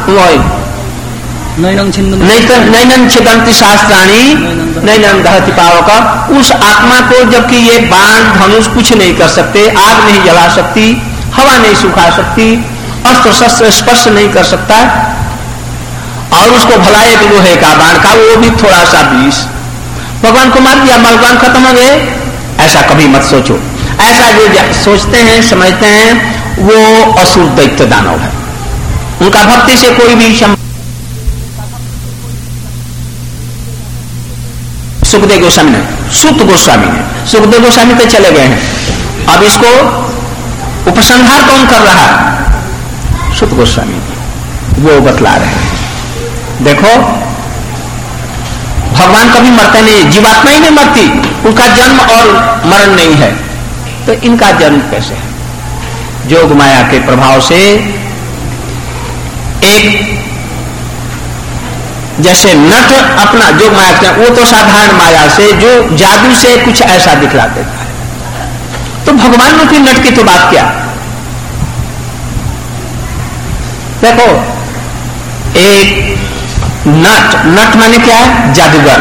नैनन छिदंती शास्त्राणी नैनन दहति पावक। उस आत्मा को जबकि ये बाण धनुष कुछ नहीं कर सकते, आग नहीं जला सकती, हवा नहीं सुखा सकती, अस्त्र शस्त्र स्पर्श नहीं कर सकता, और उसको भला एक लोहे का बाण का, वो भी थोड़ा सा विष, भगवान को मार दिया, भगवान खत्म हो गए। ऐसा कभी मत सोचो। ऐसा जो सोचते हैं समझते हैं वो असुर दैत्य दानव है। उनका भक्ति से कोई भी संबंध। सुखदेव गोस्वामी ने सुत गोस्वामी ने सुखदेव गोस्वामी तो चले गए हैं, अब इसको उपसंहार कौन कर रहा है? सुत गोस्वामी, वो बतला रहे हैं। देखो भगवान कभी मरते नहीं, जीवात्मा ही नहीं मरती, उनका जन्म और मरण नहीं है, तो इनका जन्म कैसे है? जोग माया के प्रभाव से एक जैसे नट अपना जोग माया के, वो तो साधारण माया से जो जादू से कुछ ऐसा दिखला देता है, तो भगवान रूपी नट की तो बात क्या। देखो एक नट, नट माने क्या है? जादूगर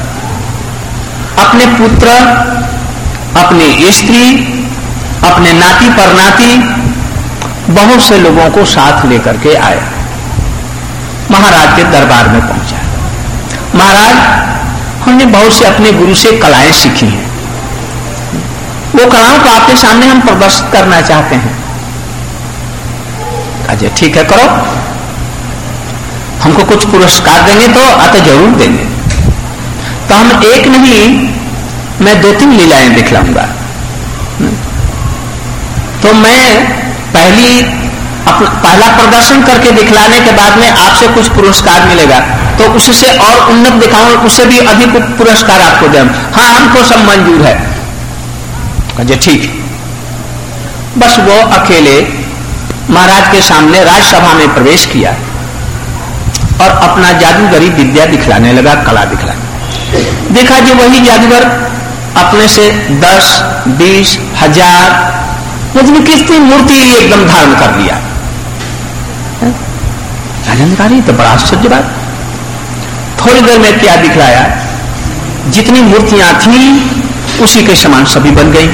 अपने पुत्र, अपनी स्त्री, अपने नाती परनाती, बहुत से लोगों को साथ लेकर के आए, महाराज के दरबार में पहुंचा। महाराज हमने बहुत से अपने गुरु से कलाएं सीखी हैं, वो कलाओं को आपके सामने हम प्रदर्शित करना चाहते हैं। अजय ठीक है करो, हमको कुछ पुरस्कार देंगे तो आते जरूर देंगे। तो हम एक नहीं, मैं दो तीन लीलाएं दिखलाऊंगा। तो मैं पहली अपना पहला प्रदर्शन करके दिखलाने के बाद में आपसे कुछ पुरस्कार मिलेगा, तो उससे और उन्नत दिखाऊं, उससे भी अधिक पुरस्कार आपको दें। हाँ हमको सब मंजूर है। अजय ठीक। बस वो अकेले महाराज के सामने राजसभा में प्रवेश किया और अपना जादूगरी विद्या दिखलाने लगा, कला दिखलाने। देखा जो वही जादूगर अपने से दस बीस हजार मतलब कितनी मूर्ति एकदम धारण कर लिया। जानकारी तो बड़ा आश्चर्य बात। थोड़ी देर में क्या दिखलाया, जितनी मूर्तियां थी उसी के समान सभी बन गई।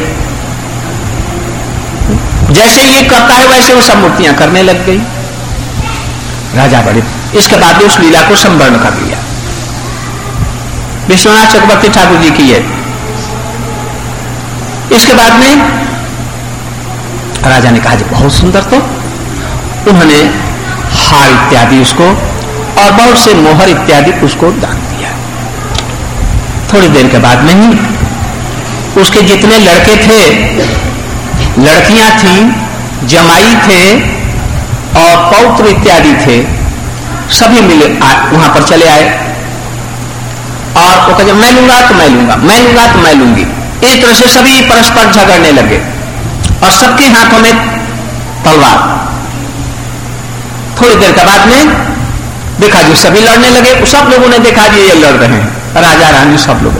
जैसे ये करता है वैसे वो सब मूर्तियां करने लग गई। राजा बड़े, इसके बाद उस लीला को संवर्ण कर लिया। विश्वनाथ चक्रवर्ती ठाकुर जी की है। इसके बाद में राजा ने कहा जी बहुत सुंदर, तो उन्होंने हार इत्यादि उसको और बहुत से मोहर इत्यादि उसको दान दिया। थोड़ी देर के बाद में ही उसके जितने लड़के थे, लड़कियां थीं, जमाई थे और पौत्र इत्यादि थे, सभी मिले वहां पर चले आए और वो कहे मैं लूंगा तो मैं लूंगा, मैं लूंगा तो मैं लूंगी। इस तरह से सभी परस्पर झगड़ने लगे और सबके हाथों में तलवार। थोड़ी देर के बाद में देखा जी सभी लड़ने लगे, सब लोगों ने देखा जी ये लड़ रहे हैं, राजा रानी सब लोग,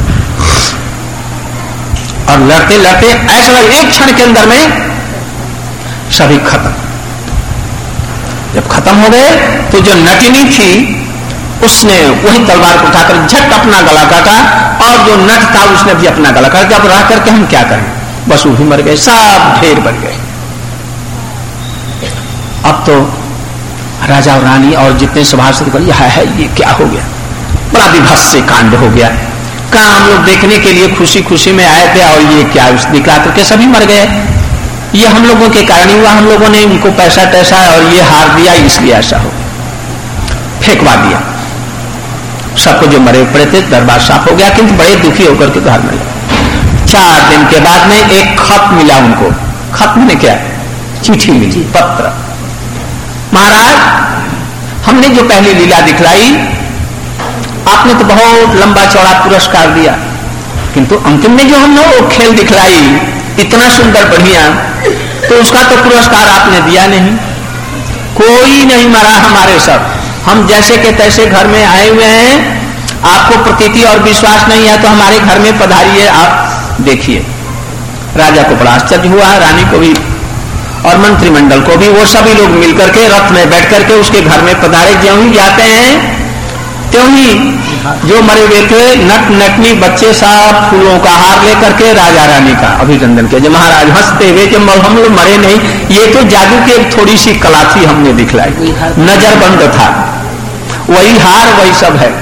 और लड़ते लड़ते ऐसा एक क्षण के अंदर में सभी खत्म। जब खत्म हो गए तो जो नटिनी थी उसने वही तलवार को उठाकर झट अपना गला काटा और जो नट था उसने भी अपना गला काटा। अब रह करके हम क्या करें, बस वो भी मर गए, सब ढेर बन गए। अब तो राजा और रानी और जितने सभासद को यह है ये क्या हो गया, बड़ा विभत्स से कांड हो गया। कहा हम लोग देखने के लिए खुशी खुशी में आए थे और ये क्या दिखला करके सभी मर गए, ये हम लोगों के कारण हुआ, हम लोगों ने इनको पैसा टैसा और ये हार दिया इसलिए ऐसा हो, फेंकवा दिया। सबको जो मरे पड़े थे दरबार साफ हो गया, किंतु बड़े दुखी होकर के घर में। चार दिन के बाद में एक खत मिला उनको। खत में क्या, चिट्ठी मिली, पत्र। महाराज हमने जो पहली लीला दिखलाई आपने तो बहुत लंबा चौड़ा पुरस्कार दिया, किंतु अंतिम में जो हमने वो खेल दिखलाई इतना सुंदर बढ़िया, तो उसका तो पुरस्कार आपने दिया नहीं। कोई नहीं मरा, हमारे सब हम जैसे के तैसे घर में आए हुए हैं, आपको प्रतीति और विश्वास नहीं है तो हमारे घर में पधारिए, आप देखिए। राजा को बड़ा आश्चर्य हुआ, रानी को भी और मंत्रिमंडल को भी। वो सभी लोग मिलकर के रथ में बैठ करके उसके घर में पधारे। ज्यों ही जाते हैं त्यों ही जो मरे हुए थे नट नटनी बच्चे सब फूलों का हार लेकर के राजा रानी का अभिनंदन किया। महाराज हंसते हुए जब हम लोग मरे नहीं, ये तो जादू की एक थोड़ी सी कला थी हमने दिखलाई, नजर बंद था, वही हार वही सब है।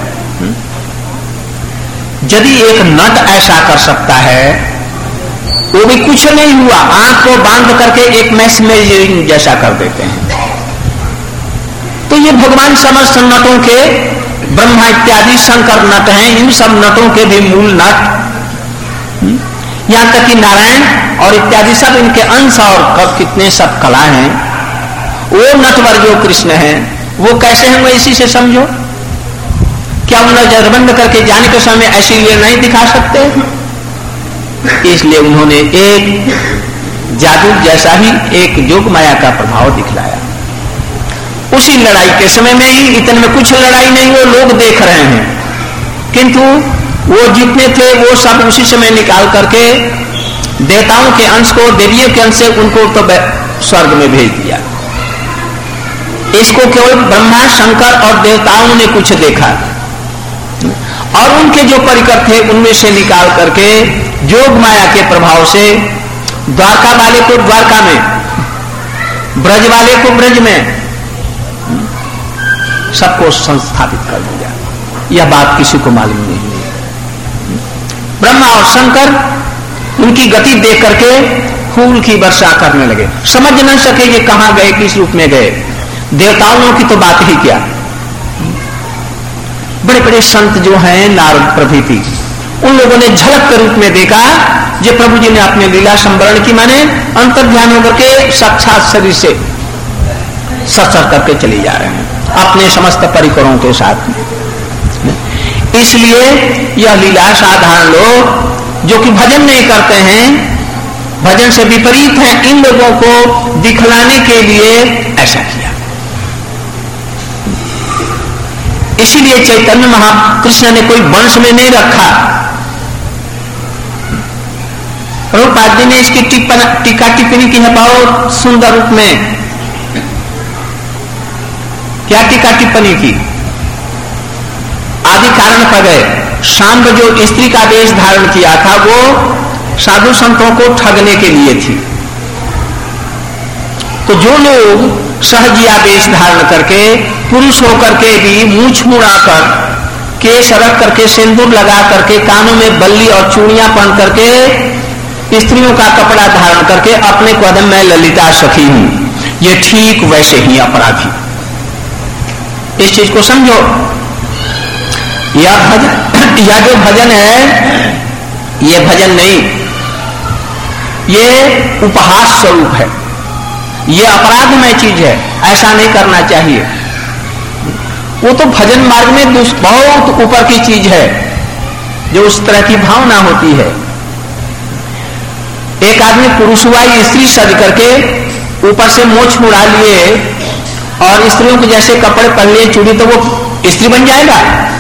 यदि एक नट ऐसा कर सकता है, वो भी कुछ नहीं हुआ, आंख को बांध करके एक मैसेजिंग जैसा कर देते हैं। तो ये भगवान समस्त नटों के, ब्रह्मा इत्यादि शंकर नट हैं, इन सब नटों के भी मूल नट, यहां तक कि नारायण और इत्यादि सब इनके अंश और कितने सब कला हैं। वो नटवर जो कृष्ण हैं वो कैसे हैं, वो इसी से समझो। क्या वो नजरबंद करके जाने के समय ऐसी लीला नहीं दिखा सकते? इसलिए उन्होंने एक जादू जैसा ही एक योग माया का प्रभाव दिखलाया। उसी लड़ाई के समय में ही, इतने में कुछ लड़ाई नहीं, वो लोग देख रहे हैं, किंतु वो जितने थे वो सब उसी समय निकाल करके देवताओं के अंश को, देवियों के अंश से उनको तो स्वर्ग में भेज दिया। इसको केवल ब्रह्मा शंकर और देवताओं ने कुछ देखा और उनके जो परिकर थे उनमें से निकाल करके जोग माया के प्रभाव से द्वारका वाले को द्वारका में, ब्रज वाले को ब्रज में, सबको संस्थापित कर दिया। यह बात किसी को मालूम नहीं है। ब्रह्मा और शंकर उनकी गति देख करके फूल की वर्षा करने लगे, समझ न सके ये कहां गए, किस रूप में गए। देवताओं की तो बात ही क्या, बड़े बड़े संत जो हैं नारद प्रभृति, उन लोगों ने झलक के रूप में देखा जो प्रभु जी ने अपने लीला संवरण की, माने अंतर ध्यान होकर के साक्षात शरीर से सत्सर करके चले जा रहे हैं अपने समस्त परिकरों के साथ। इसलिए यह लीला साधारण लोग जो कि भजन नहीं करते हैं, भजन से विपरीत हैं, इन लोगों को दिखलाने के लिए ऐसा किया। इसीलिए चैतन्य महाकृष्ण ने कोई वंश में नहीं रखा। प्रभुपाद जी ने इसकी टीका टिप्पणी की है बहुत सुंदर रूप में। क्या टीका टिप्पणी की? आदि कारण पर गए, सांब जो स्त्री का वेश धारण किया था वो साधु संतों को ठगने के लिए थी। तो जो लोग सहजिया वेश धारण करके पुरुष होकर के भी मूछ मुड़ाकर केश रख करके, सिंदूर लगा करके, कानों में बल्ली और चूड़ियां पहन करके, स्त्रियों का कपड़ा धारण करके अपने कदम में ललिता सखी हूं, ये ठीक वैसे ही अपराधी। इस चीज को समझो। यह भजन, यह जो भजन है, ये भजन नहीं, ये उपहास स्वरूप है, ये अपराधमय चीज है, ऐसा नहीं करना चाहिए। वो तो भजन मार्ग में बहुत ऊपर की चीज है, जो उस तरह की भावना होती है। एक आदमी पुरुष हुआ, स्त्री सज करके ऊपर से मोछ मुड़ा लिए और स्त्रियों के जैसे कपड़े पहन लिए, चूड़ी, तो वो स्त्री बन जाएगा?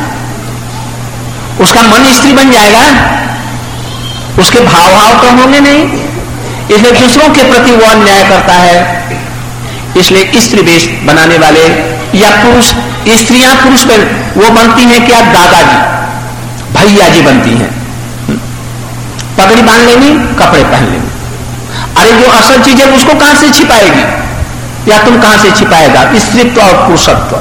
उसका मन स्त्री बन जाएगा? उसके भाव भाव तो होंगे नहीं। इसलिए दूसरों के प्रति वो अन्याय करता है। इसलिए स्त्री वेश बनाने वाले या पुरुष, स्त्रियां पुरुष पर वो बनती हैं क्या? दादाजी, भैया जी बनती हैं, पगड़ी बांध लेंगी, कपड़े पहन लेंगी। अरे जो असल चीज है उसको कहां से छिपाएगी, या तुम कहां से छिपाएगा? स्त्रीत्व और पुरुषत्व।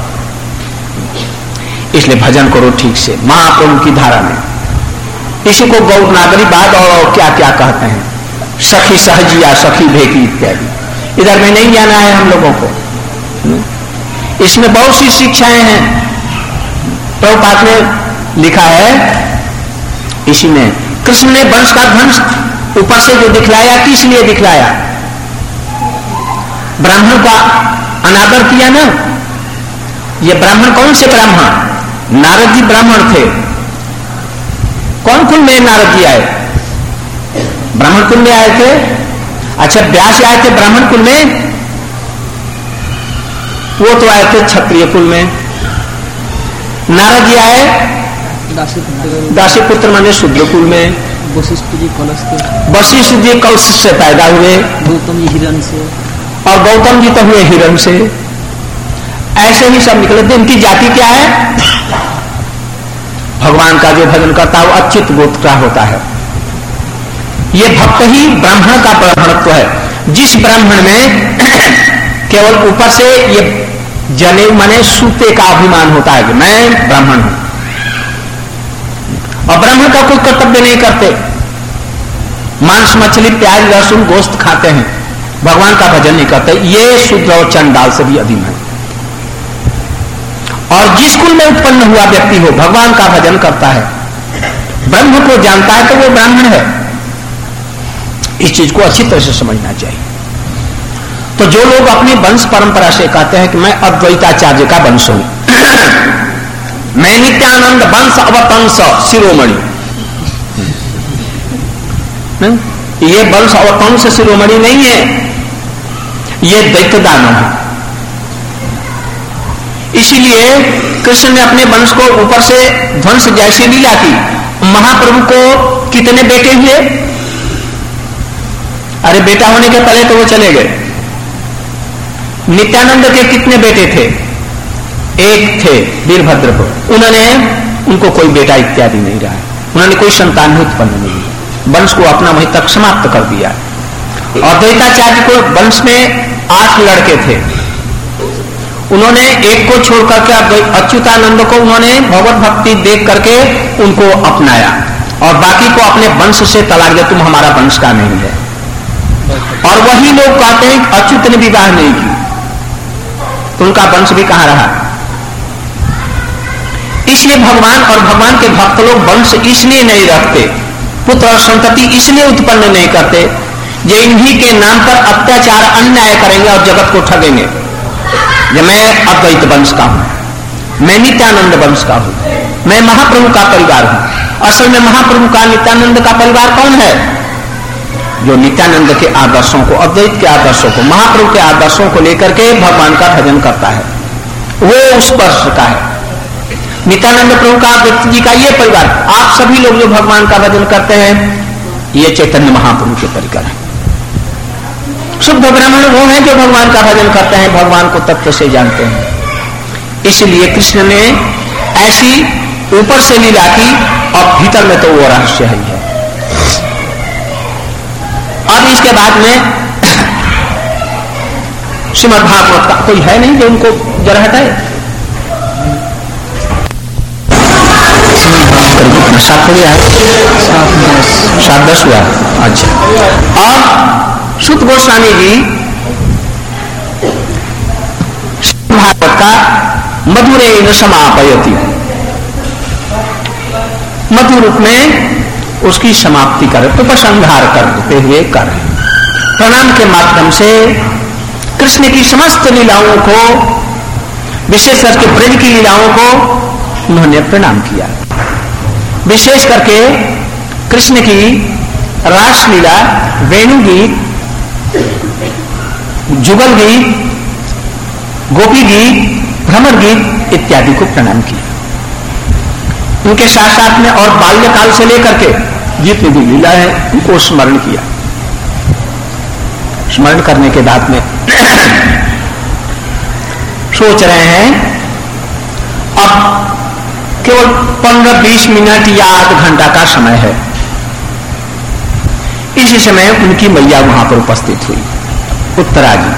इसलिए भजन करो ठीक से, महाप्रभु की धारा में। इसी को गौर नागरी बाद और क्या क्या कहते हैं, सखी सहजिया, सखी भेकी इत्यादि। इधर में नहीं जाना है हम लोगों को। इसमें बहुत सी शिक्षाएं हैं। प्रभुपाद ने लिखा है इसी में, कृष्ण ने वंश का ध्वंस ऊपर से जो दिखलाया, किस लिए दिखलाया? ब्राह्मण का अनादर किया ना। ये ब्राह्मण कौन से ब्राह्मण? नारद जी ब्राह्मण थे। कौन कुल में नारद जी आए? ब्राह्मण कुल में आए थे। अच्छा, व्यास आए थे ब्राह्मण कुल में? वो तो आए थे क्षत्रिय कुल में। नारद जी आए दासी पुत्र माने शूद्र कुल में। वशिष्ठ जी कलश थे। वशिष्ठ जी कलश से पैदा हुए। गौतम जी हिरण से, और गौतम जी तो हुए हिरण से। ऐसे ही सब निकले थे। इनकी जाति क्या है? भगवान का जो भजन करता है वो अच्युत गोत्र का होता है। ये भक्त ही ब्राह्मण का ब्राह्मणत्व है। जिस ब्राह्मण में केवल ऊपर से ये जने माने सूते का अभिमान होता है कि मैं ब्राह्मण हूं, और ब्राह्मण का कोई कर्तव्य नहीं करते, मांस मछली प्याज लहसुन गोश्त खाते हैं, भगवान का भजन नहीं करते, ये शूद्र और चंडाल से भी अधीन है। और जिस कुल में उत्पन्न हुआ व्यक्ति हो, भगवान का भजन करता है, ब्रह्म को जानता है, तो वो ब्राह्मण है। इस चीज को अच्छी तरह से समझना चाहिए। तो जो लोग अपनी वंश परंपरा से कहते हैं कि मैं अद्वैताचार्य का वंश हूं, मैं नित्यानंद वंश अवतंस शिरोमणि, ये वंश अवतंस शिरोमणि नहीं है, ये दैत्य दानव है। इसीलिए कृष्ण ने अपने वंश को ऊपर से ध्वंस जैसी लीला की। महाप्रभु को कितने बेटे हुए? अरे बेटा होने के पहले तो वो चले गए। नित्यानंद के कितने बेटे थे? एक थे, वीरभद्र को। उन्होंने उनको कोई बेटा इत्यादि नहीं रहा, उन्होंने कोई संतान उत्पन्न नहीं की, वंश को अपना वहीं तक समाप्त कर दिया। और द्वैताचार्य को वंश में आठ लड़के थे, उन्होंने एक को छोड़कर के अच्युतानंद को उन्होंने भगवत भक्ति देख करके उनको अपनाया, और बाकी को अपने वंश से तलाक दिया, तुम हमारा वंश का नहीं है। और वही लोग कहते हैं अच्युत ने विवाह नहीं की, तो उनका वंश भी कहां रहा? इसलिए भगवान और भगवान के भक्त लोग वंश इसलिए नहीं रखते, पुत्र और संतति इसलिए उत्पन्न नहीं करते, जो इन्हीं के नाम पर अत्याचार अन्याय करेंगे और जगत को ठगेंगे। जो मैं अद्वैत वंश का हूं, मैं नित्यानंद वंश का हूं, मैं महाप्रभु का परिवार हूं। असल में महाप्रभु का नित्यानंद का परिवार कौन है? जो नित्यानंद के आदर्शों को, अद्वैत के आदर्शों को, महाप्रभु के आदर्शों को लेकर के भगवान का भजन करता है, वो उस वर्ष का है। नित्यानंद प्रभु का, व्यक्ति जी का ये परिवार, आप सभी लोग जो भगवान का भजन करते हैं, ये चैतन्य महाप्रभु के परिकर है। शुद्ध ब्राह्मण वो हैं जो भगवान का भजन करते हैं, भगवान को तत्व से जानते हैं। इसलिए कृष्ण ने ऐसी ऊपर से लीला की, और भीतर में तो वो रहस्य ही है। अब इसके बाद में श्रीमद् भागवत का कोई है नहीं जो उनको जरा हटाए। कितना सात हो गया है? सात दस सात दस हुआ। अच्छा, और सुत गोस्वामी जी भागवत का मधुरे न समापयति, मधुर रूप में उसकी समाप्ति कर, उपसंहार करते हुए कर, प्रणाम के माध्यम से कृष्ण की समस्त लीलाओं को, विशेष करके ब्रज की लीलाओं को उन्होंने प्रणाम किया। विशेष करके कृष्ण की रासलीला, वेणु गीत, जुगल गीत, गोपी गीत, भ्रमर गीत इत्यादि को प्रणाम किया। उनके साथ साथ में और बाल्यकाल से लेकर के जितनी भी लीला है उनको स्मरण किया। स्मरण करने के बाद में सोच रहे हैं अब केवल पंद्रह बीस मिनट या आध घंटा का समय है। इसी समय उनकी मैया वहां पर उपस्थित हुई, उत्तरा जी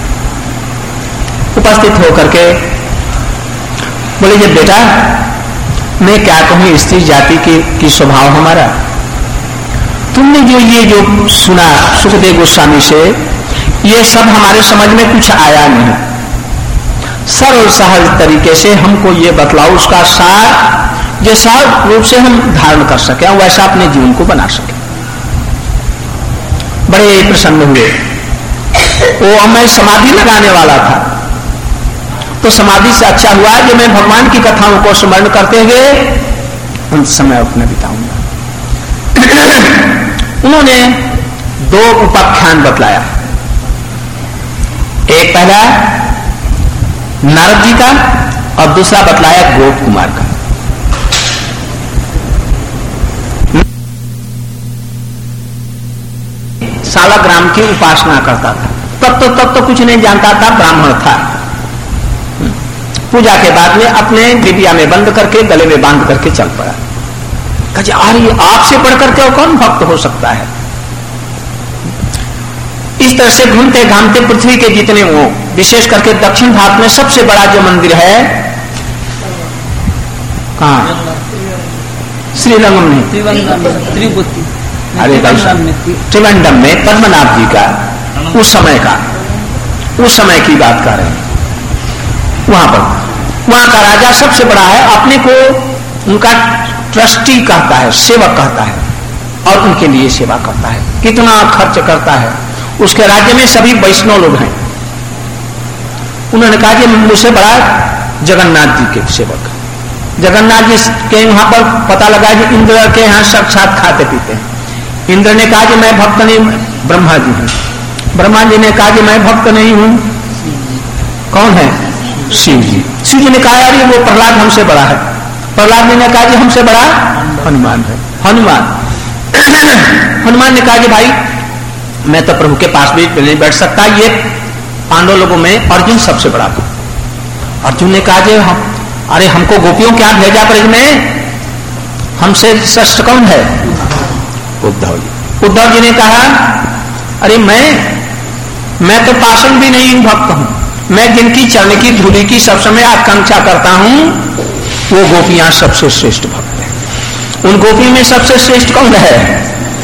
उपस्थित होकर के बोले, जब बेटा मैं क्या कहूं स्त्री जाति की, की स्वभाव हमारा, तुमने जो ये जो सुना सुखदेव गोस्वामी से, ये सब हमारे समझ में कुछ आया नहीं। सरल सहज तरीके से हमको ये बतलाओ, उसका सार जो सहज रूप से हम धारण कर सके, वैसा अपने जीवन को बना सके। बड़े प्रसन्न हुए। वो मैं समाधि लगाने वाला था, तो समाधि से अच्छा हुआ जो मैं भगवान की कथाओं को स्मरण करते हुए अंत समय अपना बिताऊंगा। उन्होंने दो उपाख्यान बतलाया, एक पहला नारद जी का और दूसरा बतलाया गोप कुमार का। सालाग्राम की उपासना करता था, तब तो तब तो कुछ नहीं जानता था, ब्राह्मण था। पूजा के बाद में अपने डिबिया में बंद करके गले में बांध करके चल पड़ा। कहे अरे आपसे बढ़ करके कौन भक्त हो सकता है। इस तरह से घूमते घामते पृथ्वी के जितने वो, विशेष करके दक्षिण भारत में सबसे बड़ा जो मंदिर है कहाँ, श्रीरंगम में, त्रिभुति, अरे त्रिवेंद्रम में पद्मनाभ जी का, उस समय का, उस समय की बात कर रहे हैं। वहां पर वहां का राजा सबसे बड़ा है, अपने को उनका ट्रस्टी कहता है, सेवक कहता है, और उनके लिए सेवा करता है। कितना खर्च करता है। उसके राज्य में सभी वैष्णव लोग हैं। उन्होंने कहा कि मुझसे बड़ा जगन्नाथ जी के सेवक, जगन्नाथ जी के वहां पर पता लगा कि इंद्र के यहाँ साक्षात खाते पीते हैं। इंद्र ने कहा कि मैं भक्त नहीं, ब्रह्मा जी हैं। ब्रह्मा जी ने कहा कि मैं भक्त नहीं हूं। कौन है? शिव जी। शिव जी ने कहा यार वो प्रहलाद हमसे बड़ा है। प्रहलाद जी ने कहा कि हमसे बड़ा हनुमान है। हनुमान हनुमान ने कहा कि भाई मैं तो प्रभु के पास भी नहीं बैठ सकता, ये पांडव लोगों में अर्जुन सबसे बड़ा था। अर्जुन ने कहा कि हम, अरे हमको गोपियों क्या भेजा ब्रज में, हमसे श्रेष्ठ कौन है? उद्धव जी। उद्धव जी ने कहा अरे मैं मैं तो पाषण भी नहीं भक्त हूं, मैं जिनकी चरण की धूलि की सब समय आकांक्षा करता हूं वो गोपियां सबसे श्रेष्ठ भक्त हैं। उन गोपी में सबसे श्रेष्ठ कौन है?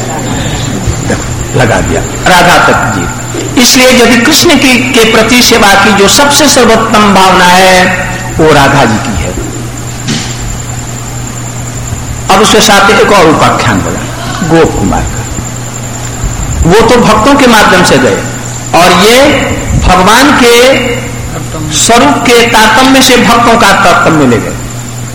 लगा दिया राधा तक जी। इसलिए यदि कृष्ण की के प्रति सेवा की जो सबसे सर्वोत्तम भावना है वो राधा जी की है। अब उसके साथ एक और उपाख्यान बोला गोप कुमार का। वो तो भक्तों के माध्यम से गए और ये भगवान के स्वरूप के तारतम्य से भक्तों का तारतम्य ले गए।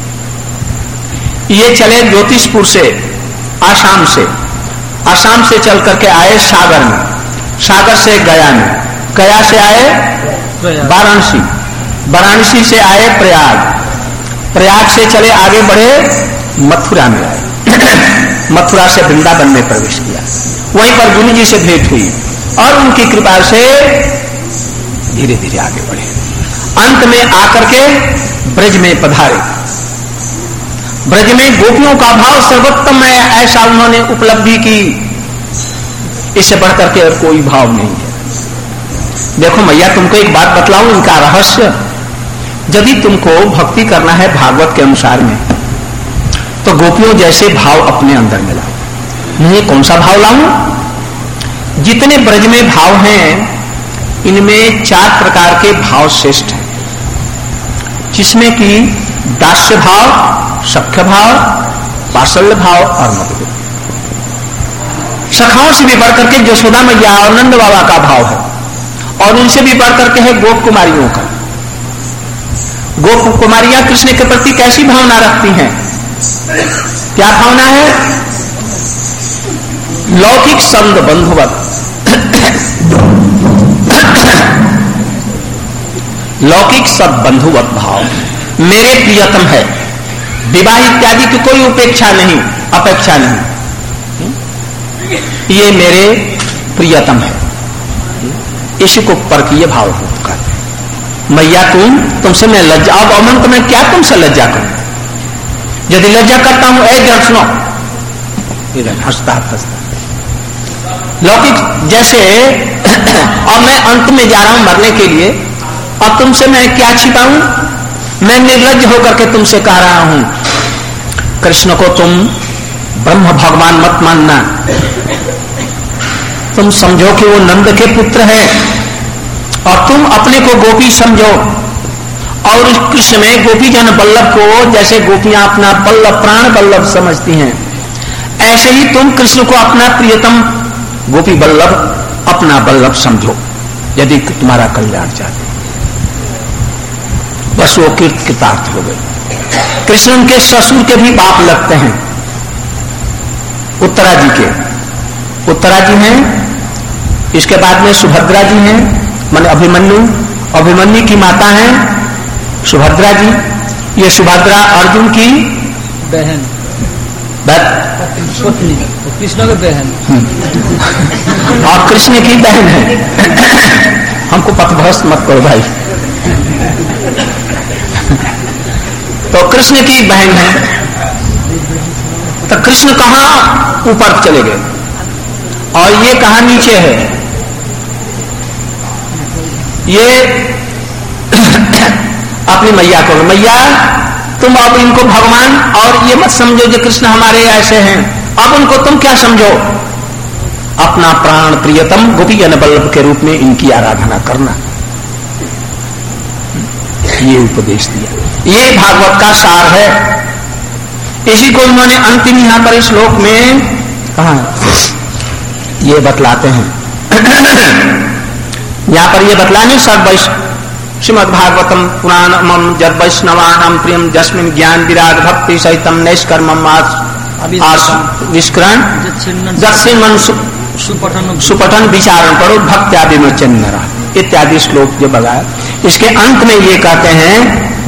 ये चले ज्योतिषपुर से, आसाम से, आसाम से चल करके आए सागर में, सागर से गया में, गया से आए वाराणसी, वाराणसी से आए प्रयाग, प्रयाग से चले आगे बढ़े मथुरा में आए, मथुरा से वृंदावन में प्रवेश किया। वहीं पर गुरु जी से भेंट हुई और उनकी कृपा से धीरे धीरे आगे बढ़े। अंत में आकर के ब्रज में पधारे। ब्रज में गोपियों का भाव सर्वोत्तम है, ऐसा उन्होंने उपलब्धि की। इससे बढ़कर के और कोई भाव नहीं है। देखो मैया तुमको एक बात बतलाऊं इनका रहस्य। यदि तुमको भक्ति करना है भागवत के अनुसार में, तो गोपियों जैसे भाव अपने अंदर में लाओ। नहीं, कौन सा भाव लाऊं? जितने ब्रज में भाव हैं इनमें चार प्रकार के भाव श्रेष्ठ हैं, जिसमें कि दास्य भाव, सख्य भाव, वात्सल्य भाव और मधुर। सखाओं से भी बढ़कर के यशोदा मैया और नंद बाबा का भाव है, और उनसे भी बढ़कर के है गोप कुमारियों का। गोप कुमारियां कृष्ण के प्रति कैसी भावना रखती हैं? क्या भावना है? लौकिक संग बंधुवत, लौकिक सब बंधुवत भाव। मेरे प्रियतम है, विवाह इत्यादि की कोई उपेक्षा नहीं, अपेक्षा नहीं, ये मेरे प्रियतम है, इसी को परकीय भाव कहते हैं। मैया तुम तुमसे मैं लज्जा, अब अमन तो मैं क्या तुमसे लज्जा करूं? यदि लज्जा करता हूं, ऐ जरा सुनो, हंसता हंसता लौकिक जैसे अब मैं अंत में जा रहा हूं मरने के लिए, अब तुमसे मैं क्या छिपाऊं? मैं निर्लज्ज होकर के तुमसे कह रहा हूं, कृष्ण को तुम ब्रह्म भगवान मत मानना, तुम समझो कि वो नंद के पुत्र है, और तुम अपने को गोपी समझो, और कृष्ण में गोपी जन बल्लभ को जैसे गोपियां अपना बल्लभ प्राण बल्लभ समझती हैं, ऐसे ही तुम कृष्ण को अपना प्रियतम गोपी बल्लभ अपना बल्लभ समझो, यदि तुम्हारा कल्याण चाहते। बस वो कीर्त कृतार्थ हो गए। कृष्ण के ससुर के भी बाप लगते हैं, उत्तरा जी के। उत्तरा जी हैं, इसके बाद में सुभद्रा जी हैं, माने अभिमन्यु, अभिमन्यु की माता हैं सुभद्रा जी। ये सुभद्रा अर्जुन की बहन, पत्नी, कृष्ण की बहन और कृष्ण की बहन है। हमको पथभ्रष्ट मत करो भाई। तो कृष्ण की बहन है, तो कृष्ण कहां ऊपर चले गए और ये कहां नीचे है? ये अपनी मैया को, मैया तुम अब इनको भगवान और ये मत समझो जो कृष्ण हमारे ऐसे हैं, अब उनको तुम क्या समझो? अपना प्राण प्रियतम गोपी जन बल्लभ के रूप में इनकी आराधना करना, ये उपदेश दिया। ये भागवत का सार है। इसी को उन्होंने अंतिम यहां पर इस श्लोक में कहा, ये बतलाते हैं। यहां पर ये बतलाने सब श्रीमद भागवतम पुराणम जद वैष्णवानाम प्रियम जस्मिन ज्ञान विराग भक्ति सहितम नैष्कर्मम विष्करण दक्षिण सुपठन विचारण करो भक्त्या विमोचन नरा इत्यादि श्लोक जो बगाया। इसके अंत में ये कहते हैं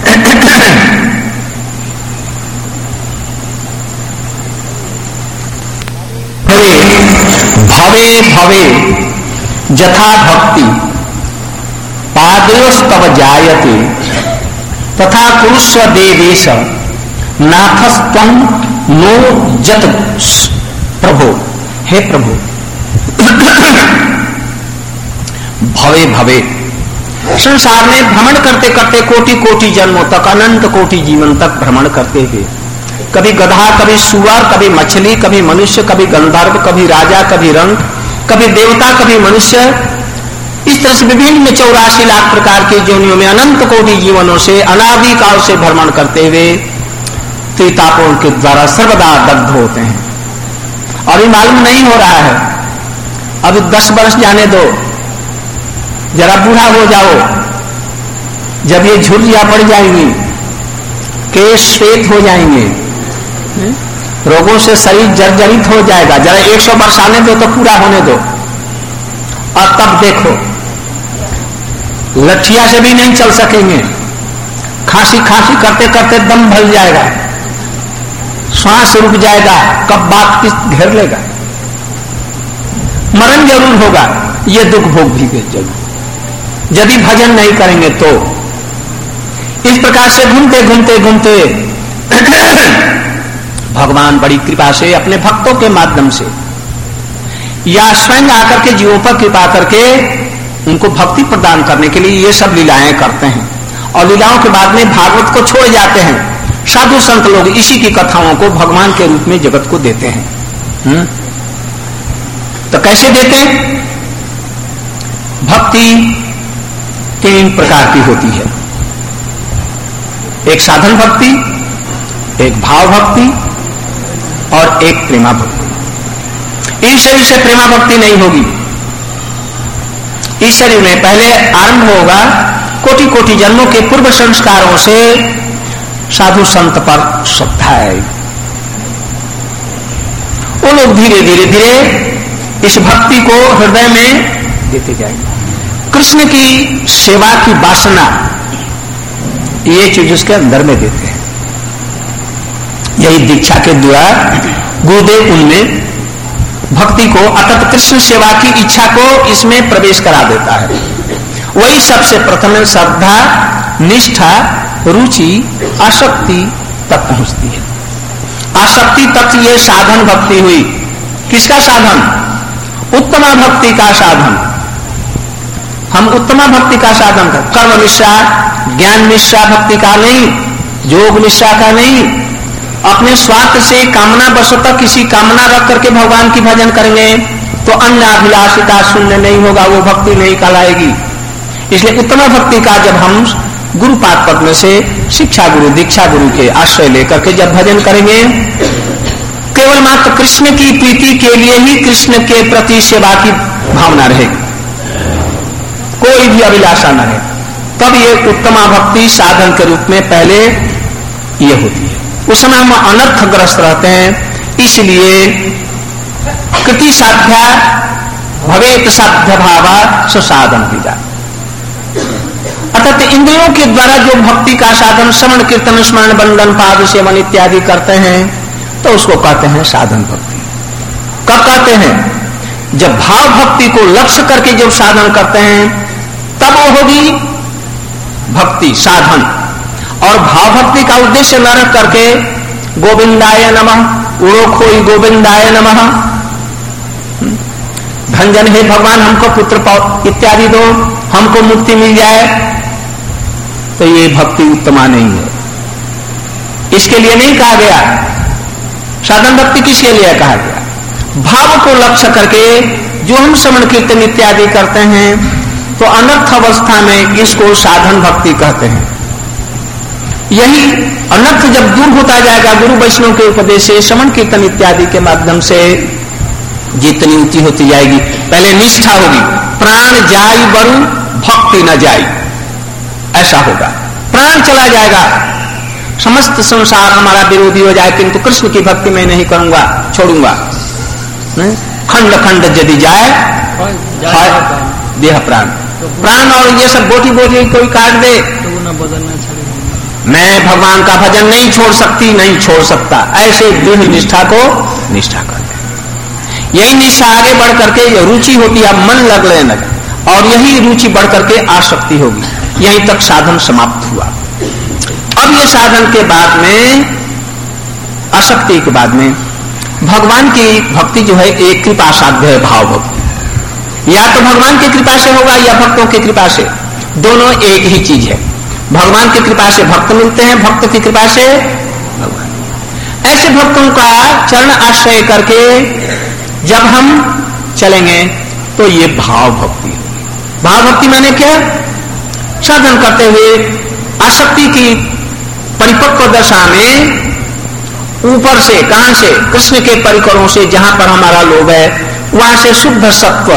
भवे भवे जथा भक्ति पादयोस्तव जायते तथा कुरुस्व देवेश नाथस्तम नो जत प्रभो। हे प्रभु, भवे भवे संसार में भ्रमण करते करते कोटि कोटि जन्मों तक, अनंत कोटि जीवन तक भ्रमण करते हुए कभी गधा, कभी सुअर, कभी मछली, कभी मनुष्य, कभी गंधर्व, कभी राजा, कभी रंग, कभी देवता, कभी मनुष्य, इस तरह से विभिन्न चौरासी लाख प्रकार की योनियों में अनंत कोटि जीवनों से अनादि काल से भ्रमण करते हुए त्रितापों के द्वारा सर्वदा दग्ध होते हैं। और ये मालूम नहीं हो रहा है, अभी दस वर्ष जाने दो, जरा बूढ़ा हो जाओ, जब ये झुर्रियां पड़ जाएंगी, केश श्वेत हो जाएंगे, रोगों से शरीर जर्जरित हो जाएगा, जरा एक सौ वर्ष आने दो तो पूरा होने दो, और तब देखो लठिया से भी नहीं चल सकेंगे, खांसी खांसी करते करते दम भर जाएगा, श्वास रुक जाएगा, कब बात किस घेर लेगा, मरण जरूर होगा, ये दुख भोग भी जरूर, यदि भजन नहीं करेंगे तो। इस प्रकार से घूमते घूमते घूमते भगवान बड़ी कृपा से अपने भक्तों के माध्यम से या स्वयं आकर के जीवों पर कृपा करके उनको भक्ति प्रदान करने के लिए ये सब लीलाएं करते हैं, और लीलाओं के बाद में भागवत को छोड़ जाते हैं, साधु संत लोग इसी की कथाओं को भगवान के रूप में जगत को देते हैं। हुँ? तो कैसे देते हैं? भक्ति तीन प्रकार की होती है, एक साधन भक्ति, एक भाव भक्ति और एक प्रेमा भक्ति। इस शरीर से प्रेमा भक्ति नहीं होगी। इस शरीर में पहले आरंभ होगा कोटि कोटि जन्मों के पूर्व संस्कारों से साधु संत पर श्रद्धा है। वो लोग धीरे धीरे धीरे इस भक्ति को हृदय में देते जाएंगे। कृष्ण की सेवा की वासना ये चीज उसके अंदर में देते हैं। यही दीक्षा के द्वारा गुरुदेव उनमें भक्ति को अतत कृष्ण सेवा की इच्छा को इसमें प्रवेश करा देता है। वही सबसे प्रथम श्रद्धा, निष्ठा, रुचि, आसक्ति तक पहुंचती है। आसक्ति तक ये साधन भक्ति हुई। किसका साधन? उत्तमा भक्ति का साधन। हम उत्तमा भक्ति का साधन कर, कर्म निष्ठा, ज्ञान निष्ठा भक्ति का नहीं, योग निष्ठा का नहीं। अपने स्वार्थ से कामना वशतः किसी कामना रख करके भगवान की भजन करेंगे तो अन्य अभिलाषिता शून्य नहीं होगा, वो भक्ति नहीं कहलाएगी। इसलिए उत्तम भक्ति का जब हम गुरुपाद पद्म से शिक्षा गुरु, दीक्षा गुरु के आश्रय लेकर के जब भजन करेंगे, केवल मात्र कृष्ण की प्रीति के लिए ही कृष्ण के प्रति सेवा की भावना रहेगी, कोई भी अभिलाषा न है, तब ये उत्तमा भक्ति साधन के रूप में पहले ये होती है। उस समय हम अनर्थग्रस्त रहते हैं, इसलिए कृति साध्या भवेत साध्य भावा सुसाधन की जाए। अर्थात इंद्रियों के द्वारा जो भक्ति का साधन श्रवण कीर्तन स्मरण बंदन पाद सेवन इत्यादि करते हैं तो उसको कहते हैं साधन भक्ति। कब कहते हैं? जब भाव भक्ति को लक्ष्य करके जब साधन करते हैं तब वो होगी भक्ति साधन। और भाव भक्ति का उद्देश्य न रख करके गोविंदाय नमः, उड़ो खोई गोविंदाय नमः, धन हे भगवान हमको पुत्र इत्यादि दो, हमको मुक्ति मिल जाए, तो ये भक्ति उत्तमा नहीं है। इसके लिए नहीं कहा गया। साधन भक्ति किसके लिए कहा गया? भाव को लक्ष्य करके जो हम श्रवण कीर्तन इत्यादि करते हैं तो अनर्थ अवस्था में इसको साधन भक्ति कहते हैं। यही अनर्थ जब दूर होता जाएगा गुरु वैष्णव के उपदेश से, श्रवण कीर्तन इत्यादि के माध्यम से जितनी ऊंची होती जाएगी, पहले निष्ठा होगी, प्राण जाई बरु भक्ति न जाई, ऐसा होगा। प्राण चला जाएगा, समस्त संसार हमारा विरोधी हो जाए, किंतु कृष्ण की भक्ति मैं नहीं करूंगा, छोड़ूंगा। खंड खंड यदि जाए देह प्राण, प्राण और ये सब बोटी बोटी कोई काट दे तो वो न बदलना चाहिए। मैं भगवान का भजन नहीं छोड़ सकती, नहीं छोड़ सकता, ऐसे दृढ़ निष्ठा को निष्ठा करते हैं। यही निष्ठा आगे बढ़ करके रुचि होती है, मन लग लेने लगे, और यही रुचि बढ़ करके आसक्ति होगी। यहीं तक साधन समाप्त हुआ। अब ये साधन के बाद में, आसक्ति के बाद में भगवान की भक्ति जो है एक कृपा साध्य है भाव भक्ति। या तो भगवान की कृपा से होगा या भक्तों की कृपा से, दोनों एक ही चीज है। भगवान की कृपा से भक्त मिलते हैं, भक्त की कृपा से भगवान। ऐसे भक्तों का चरण आश्रय करके जब हम चलेंगे तो ये भाव भक्ति होगी। भाव भक्ति मैंने क्या? साधन करते हुए आसक्ति की परिपक्व दशा में ऊपर से, कहां से? कृष्ण के परिकरों से, जहां पर हमारा लोभ है वहां से शुद्ध सत्व,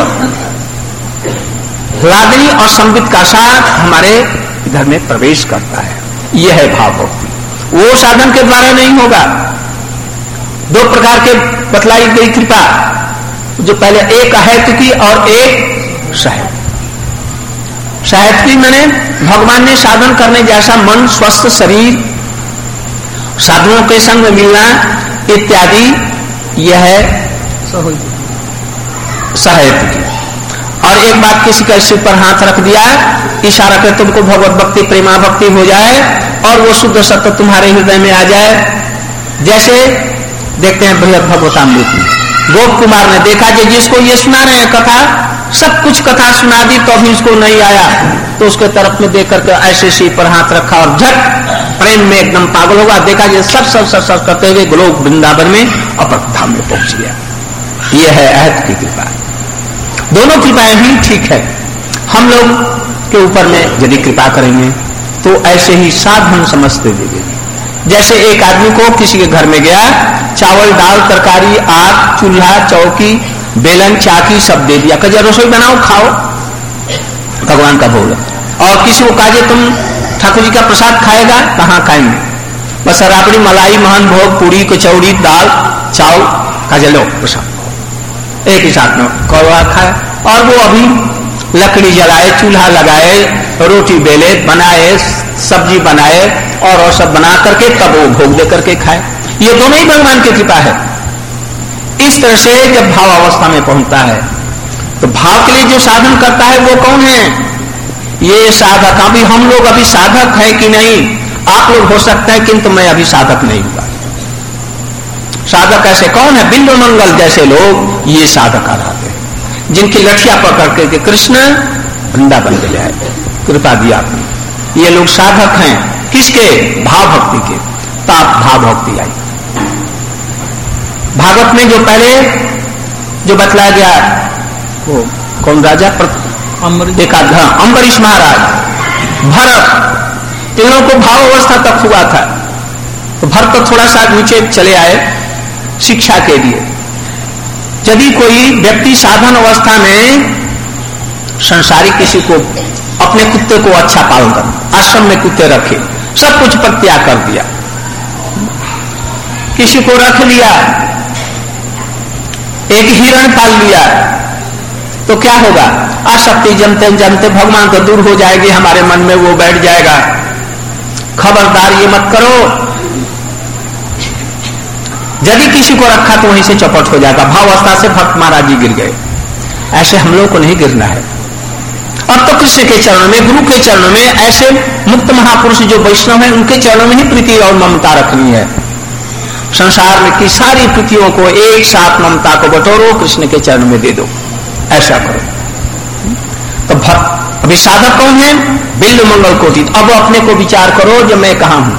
लादनी और संबित का साथ हमारे इधर में प्रवेश करता है। यह है भाव भक्ति। वो साधन के द्वारा नहीं होगा। दो प्रकार के बतलाई गई कृपा, जो पहले एक अहेतु की और एक सहेतु। सहेतु की मैंने भगवान ने साधन करने जैसा मन, स्वस्थ शरीर, साधुओं के संग में मिलना इत्यादि, यह है सहायता की। और एक बात, किसी का सिर पर हाथ रख दिया, इशारा कर तुमको भगवत भक्ति प्रेमा भक्ति हो जाए और वो शुद्ध सत्य तुम्हारे हृदय में आ जाए। जैसे देखते हैं बृहद भगवतामृत में गोप कुमार ने देखा कि जिसको ये सुना रहे हैं कथा, सब कुछ कथा सुना दी तो भी उसको नहीं आया, तो उसके तरफ में देख करके ऐसे सिर पर हाथ रखा और झट प्रेम में एकदम पागल होगा, देखा ये सब सब सब सब करते हुए गोलोक वृंदावन में अपर धाम में पहुंच गया। ये है अहत की कृपा। दोनों कृपाएं भी ठीक है। हम लोग के ऊपर में यदि कृपा करेंगे तो ऐसे ही साधन समझते देंगे। जैसे एक आदमी को किसी के घर में गया, चावल दाल तरकारी आग चूल्हा चौकी बेलन चाकी सब दे दिया, कहा रसोई बनाओ खाओ, भगवान का भोग। और किसी को कहा तुम ठाकुर जी का प्रसाद खाएगा, कहाँ खाएंगे, बस राबड़ी मलाई महान भोग पूरी कचौड़ी दाल चाव का लो प्रसाद एक ही साथ में कौवा खाए। और वो अभी लकड़ी जलाए, चूल्हा लगाए, रोटी बेले बनाए, सब्जी बनाए और और सब बना करके तब वो भोग दे करके खाए। ये दोनों ही भगवान की कृपा है। इस तरह से जब भाव अवस्था में पहुंचता है तो भाव के लिए जो साधन करता है वो कौन है? ये साधक। अभी हम लोग अभी साधक हैं कि नहीं? आप लोग हो सकता है, किंतु मैं अभी साधक नहीं हुआ। साधक ऐसे कौन है? बिल्व मंगल जैसे लोग ये साधक कहलाते हैं, जिनकी लठिया पकड़ के कृष्ण वृंदावन ले आए, कृपा दिया आपने। ये लोग साधक हैं किसके? भाव भक्ति के। ताप भाव भक्ति आई। भागवत में जो पहले जो बतलाया गया वो कौन राजा? एक अम्बरीश महाराज, भरत, तीनों को भाव अवस्था तक हुआ था। तो भरत तो थोड़ा सा नीचे चले आए शिक्षा के लिए। यदि कोई व्यक्ति साधन अवस्था में संसारिक किसी को अपने कुत्ते को अच्छा पाल कर आश्रम में कुत्ते रखे, सब कुछ पर त्याग कर दिया, किसी को रख लिया, एक हिरण पाल लिया, तो क्या होगा? आसक्ति जमते जमते भगवान तो दूर हो जाएगी, हमारे मन में वो बैठ जाएगा। खबरदार ये मत करो। यदि किसी को रखा तो वहीं से चौपट हो जाएगा। भावावस्था से भक्त महाराज जी गिर गए। ऐसे हम लोग को नहीं गिरना है। अब तो कृष्ण के चरणों में, गुरु के चरणों में, ऐसे मुक्त महापुरुष जो वैष्णव हैं उनके चरणों में ही प्रीति और ममता रखनी है। संसार में की सारी प्रीतियों को एक साथ ममता को बटोरो, कृष्ण के चरण में दे दो, ऐसा करो। तो भक्त अभी साधक कौन है? बिल्व मंगल कोटि। अब अपने को विचार करो जब मैं कहां हूं।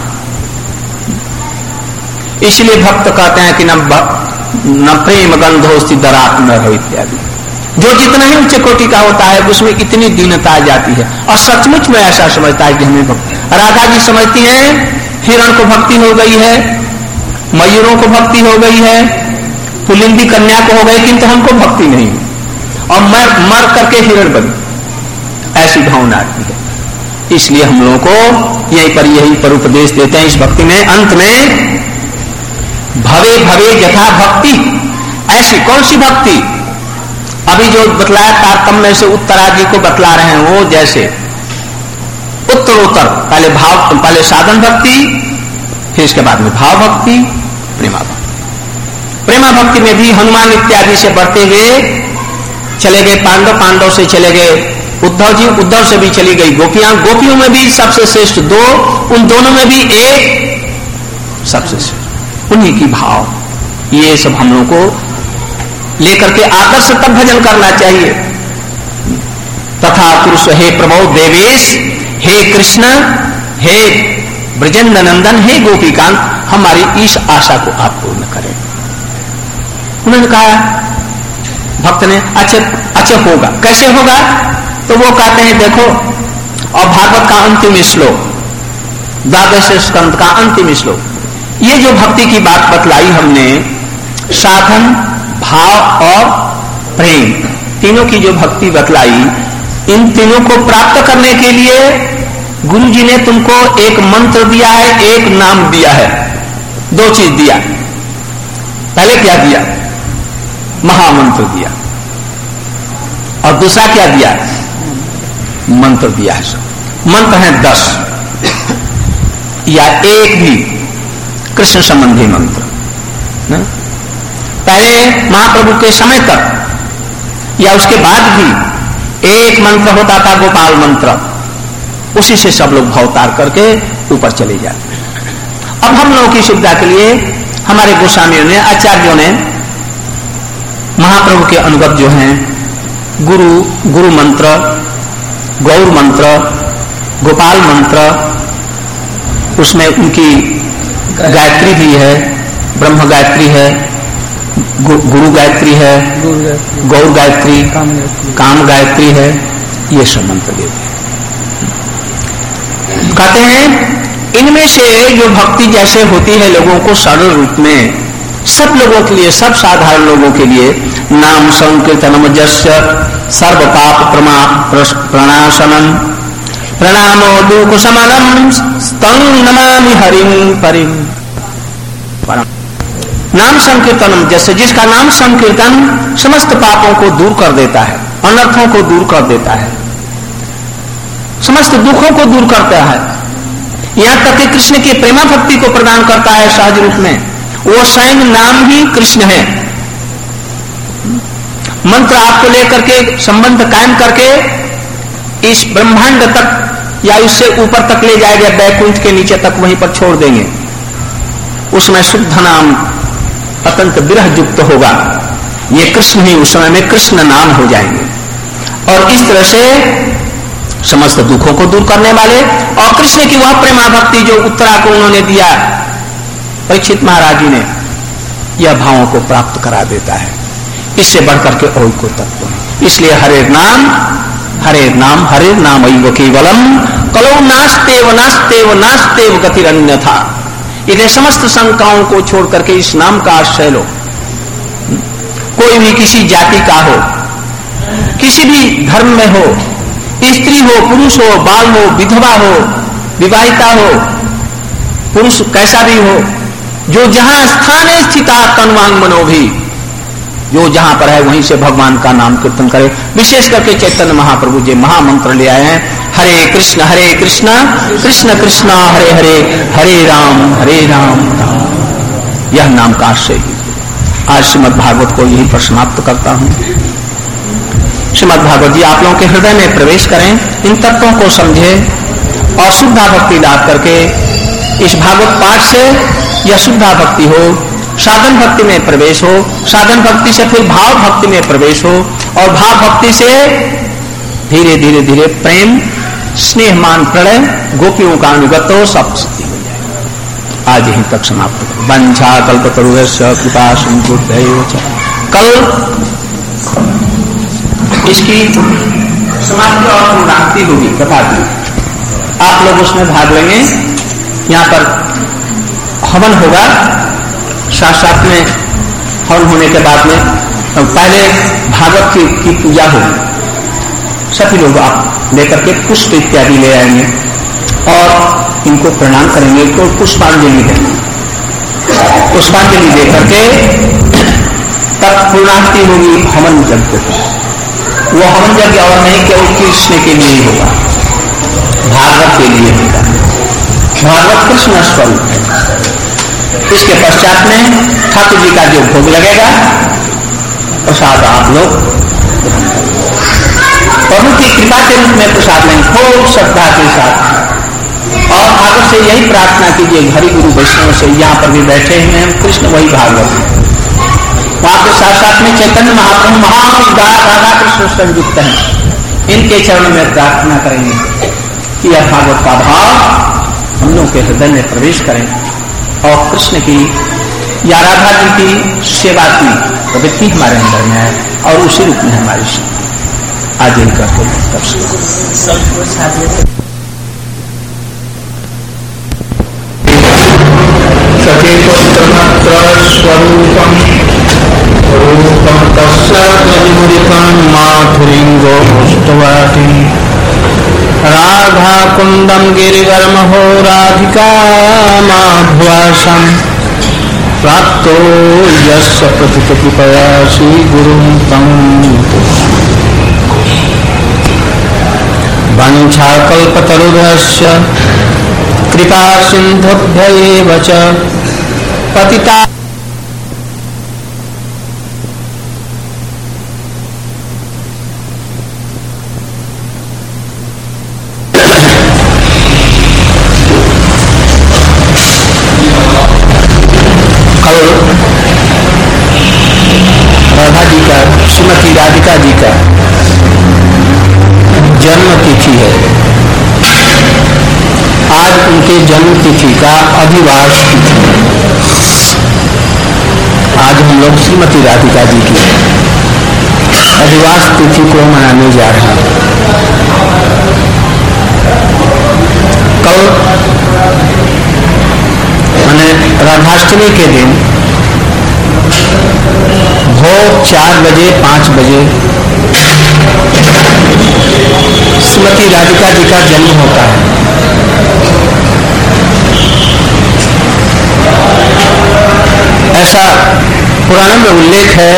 इसलिए भक्त कहते हैं कि न न प्रेम गंधोस्ति दरात न रहो इत्यादि। जो जितना ही उच्च कोटि का होता है उसमें इतनी दीनता आ जाती है। और सचमुच में ऐसा समझता है कि हमें भक्ति। राधा जी समझती है हिरण को भक्ति हो गई है, मयूरों को भक्ति हो गई है, पुलिंदी कन्या को हो गई, किंतु हमको भक्ति नहीं हुई और मर मर करके हिरण बनी, ऐसी भावना आती है। इसलिए हम लोगों को यहीं पर यही पर उपदेश देते हैं इस भक्ति में। अंत में भवे भवे यथा भक्ति, ऐसी कौन सी भक्ति? अभी जो बतलाया तारतम्य से उत्तरादि को बतला रहे हैं, वो जैसे उत्तरोत्तर पहले भाव, पहले साधन भक्ति, फिर इसके बाद में भाव भक्ति, प्रेमा भक्ति। प्रेमा भक्ति में भी हनुमान इत्यादि से बढ़ते हुए चले गए पांडव, पांडव से चले गए उद्धव जी, उद्धव से भी चली गई गोपियां, गोपियों में भी सबसे श्रेष्ठ दो, उन दोनों में भी एक सबसे श्रेष्ठ, उन्हीं की भाव। ये सब हम लोगों को लेकर के आदर्श तक भजन करना चाहिए। तथा पुरुष हे प्रभो देवेश, हे कृष्ण, हे ब्रजेंद्र नंदन, हे गोपीकांत, हमारी इस आशा को आप पूर्ण करें। उन्होंने कहा, भक्त ने, अच्छा अच्छा होगा, कैसे होगा? तो वो कहते हैं देखो, और भागवत का अंतिम श्लोक, द्वादश स्कंद का अंतिम श्लोक, ये जो भक्ति की बात बतलाई हमने, साधन, भाव और प्रेम, तीनों की जो भक्ति बतलाई, इन तीनों को प्राप्त करने के लिए गुरु जी ने तुमको एक मंत्र दिया है, एक नाम दिया है, दो चीज दिया। पहले क्या दिया? महामंत्र दिया, और दूसरा क्या दिया? मंत्र दिया है। मंत्र है दस या एक भी कृष्ण संबंधी मंत्र। न? पहले महाप्रभु के समय तक या उसके बाद भी एक मंत्र होता था, गोपाल मंत्र, उसी से सब लोग भवतार करके ऊपर चले जाते। अब हम लोगों की सुविधा के लिए हमारे गोस्वामियों ने, आचार्यों ने महाप्रभु के अनुगत जो हैं गुरु गुरु मंत्र, गौर मंत्र, गोपाल मंत्र, उसमें उनकी गायत्री भी है, ब्रह्म गायत्री है, गुरु गायत्री है, गौर गायत्री, काम गायत्री है, ये सब मंत्र देते हैं। कहते हैं इनमें से जो भक्ति जैसे होती है लोगों को सरल रूप में, सब लोगों के लिए, सब साधारण लोगों के लिए नाम संकीर्तनम जस्य सर्व पाप प्रमा प्रणाशनम प्रणामो दुख शमनम तं नमामि हरिं परिं परम। नाम संकीर्तनम जैसे, जिसका नाम संकीर्तन समस्त पापों को दूर कर देता है, अनर्थों को दूर कर देता है, समस्त दुखों को दूर करता है, यहां तक कि कृष्ण की प्रेमा भक्ति को प्रदान करता है सहज रूप में। वो स्वयं नाम ही कृष्ण है। मंत्र आपको लेकर के संबंध कायम करके इस ब्रह्मांड तक या इससे ऊपर तक ले जाएगा, बैकुंठ के नीचे तक वहीं पर छोड़ देंगे। उसमें शुद्ध नाम अत्यंत विरह युक्त होगा। ये कृष्ण ही उस समय में कृष्ण नाम हो जाएंगे। और इस तरह से समस्त दुखों को दूर करने वाले, और कृष्ण की वह प्रेमा भक्ति जो उत्तरा को उन्होंने दिया परीक्षित महाराज जी ने, यह भावों को प्राप्त करा देता है। इससे बढ़कर के और को तत्व नहीं। इसलिए हरे नाम हरे नाम हरे नाम अय्व केवलम कलो नास्तेव नास्तेव नास्तेव गतिरन्यथा। इन्हें समस्त शंकाओं को छोड़ करके इस नाम का आश्रय लो। कोई भी किसी जाति का हो, किसी भी धर्म में हो, स्त्री हो, पुरुष हो, बाल हो, विधवा हो, विवाहिता हो, पुरुष कैसा भी हो, जो जहां स्थाने स्थिता तन्वांग मनो भी, जो जहां पर है वहीं से भगवान का नाम कीर्तन करे। विशेष करके चैतन्य महाप्रभु जी महामंत्र ले आए हैं, हरे कृष्ण हरे कृष्ण कृष्ण कृष्ण हरे हरे हरे राम हरे राम राम। यह नाम का आश्रय आज श्रीमद् भागवत को यही पर समाप्त करता हूं। श्रीमद् भागवत जी आप लोगों के हृदय में प्रवेश करें, इन तत्वों को समझें और शुद्धा भक्ति लाभ करके इस भागवत पाठ से यह शुद्धा भक्ति हो, साधन भक्ति में प्रवेश हो, साधन भक्ति से फिर भाव भक्ति में प्रवेश हो, और भाव भक्ति से धीरे धीरे धीरे प्रेम स्नेहमान प्रणय गोपियों का अनुगत हो, सब सिद्धि हो जाए। आज यहीं तक समाप्त करो। वंशा कल्पतरुभ्यश्च कृपा सिन्धुभ्यैव च। कल इसकी समाप्ति और पूर्णाहुति होगी कथा की, आप लोग उसमें भाग लेंगे। यहाँ पर हवन होगा, साथ साथ में हवन होने के बाद में पहले भागवत की, की पूजा होगी। सभी लोग आप लेकर के पुष्प इत्यादि ले आएंगे और इनको प्रणाम करेंगे, इनको पुष्पांजलि देंगे। पुष्पांजलि दे करके तब पूर्णाहुति होगी हवन यज्ञ को। वो हवन यज्ञ और नहीं केवल कृष्ण के लिए होगा, भागवत के लिए होगा। भागवत कृष्ण स्वरूप है। इसके पश्चात में ठाकुर जी का जो भोग लगेगा प्रसाद आप लोग प्रभु की कृपा के रूप में प्रसाद लेंगे खूब श्रद्धा के साथ। और भागवत से यही प्रार्थना कीजिए, हरि गुरु वैष्णव से यहाँ पर भी बैठे हुए हैं कृष्ण वही भागवत है। वहां के साथ साथ में चैतन्य महाप्रभु महाउदार राधा कृष्ण संयुक्त हैं, इनके चरणों में प्रार्थना करेंगे कि यह भागवत का भाव हम लोग के हृदय में प्रवेश करें और कृष्ण की या राधा जी की सेवा की प्रवृत्ति हमारे अंदर में है और उसी रूप में हमारी आज इन करते हैं। तब स्वरूपम रूपम तस्यादिमुदितं माधुरींगोष्ठवाटी राधा कुंदम गिरिधर्महो राधिका माध्वासम प्राप्तो यस्य प्रथित कृपया श्री गुरुं तं वंशाकल्पतरुभ्यश्च कृपा सिन्धुभ्यैव च पतिता श्रीमती राधिका जी का जन्म तिथि है। आज उनके जन्म तिथि का अधिवास तिथि। आज हम लोग श्रीमती राधिका जी की अधिवास तिथि को मनाने जा रहे हैं। कल मैंने राधाष्टमी के दिन भोर चार बजे पाँच बजे श्रीमती राधिका जी का जन्म होता है। ऐसा पुराण में उल्लेख है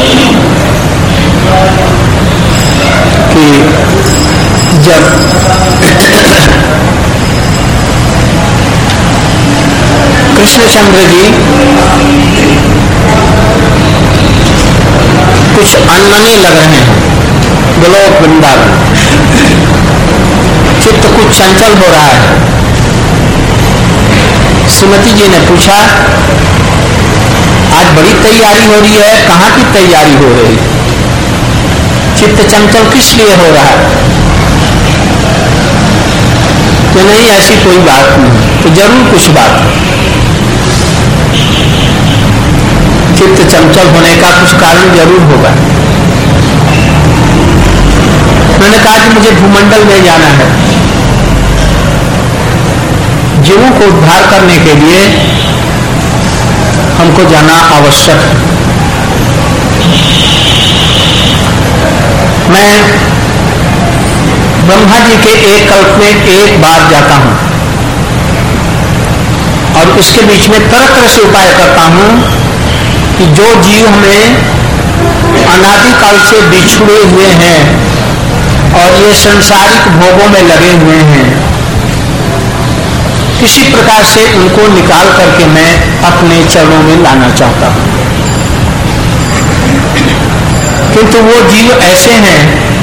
कि जब कृष्णचंद्र जी कुछ अनमने लग रहे हैं गोलोक वृंदावन, चित्त कुछ चंचल हो रहा है। श्रीमती जी ने पूछा, आज बड़ी तैयारी हो रही है, कहाँ की तैयारी हो रही, चित्त चंचल किस लिए हो रहा है? तो नहीं, ऐसी कोई बात नहीं। तो जरूर कुछ बात है, चित्त चंचल होने का कुछ कारण जरूर होगा। मैंने कहा कि मुझे भूमंडल में जाना है, जीवों को उद्धार करने के लिए हमको जाना आवश्यक है। मैं ब्रह्मा जी के एक कल्प में एक बार जाता हूं और इसके बीच में तरह तरह से उपाय करता हूं कि जो जीव हमें अनादिकाल से बिछुड़े हुए हैं और ये संसारिक भोगों में लगे हुए हैं, किसी प्रकार से उनको निकाल करके मैं अपने चरणों में लाना चाहता हूं। किंतु वो जीव ऐसे हैं,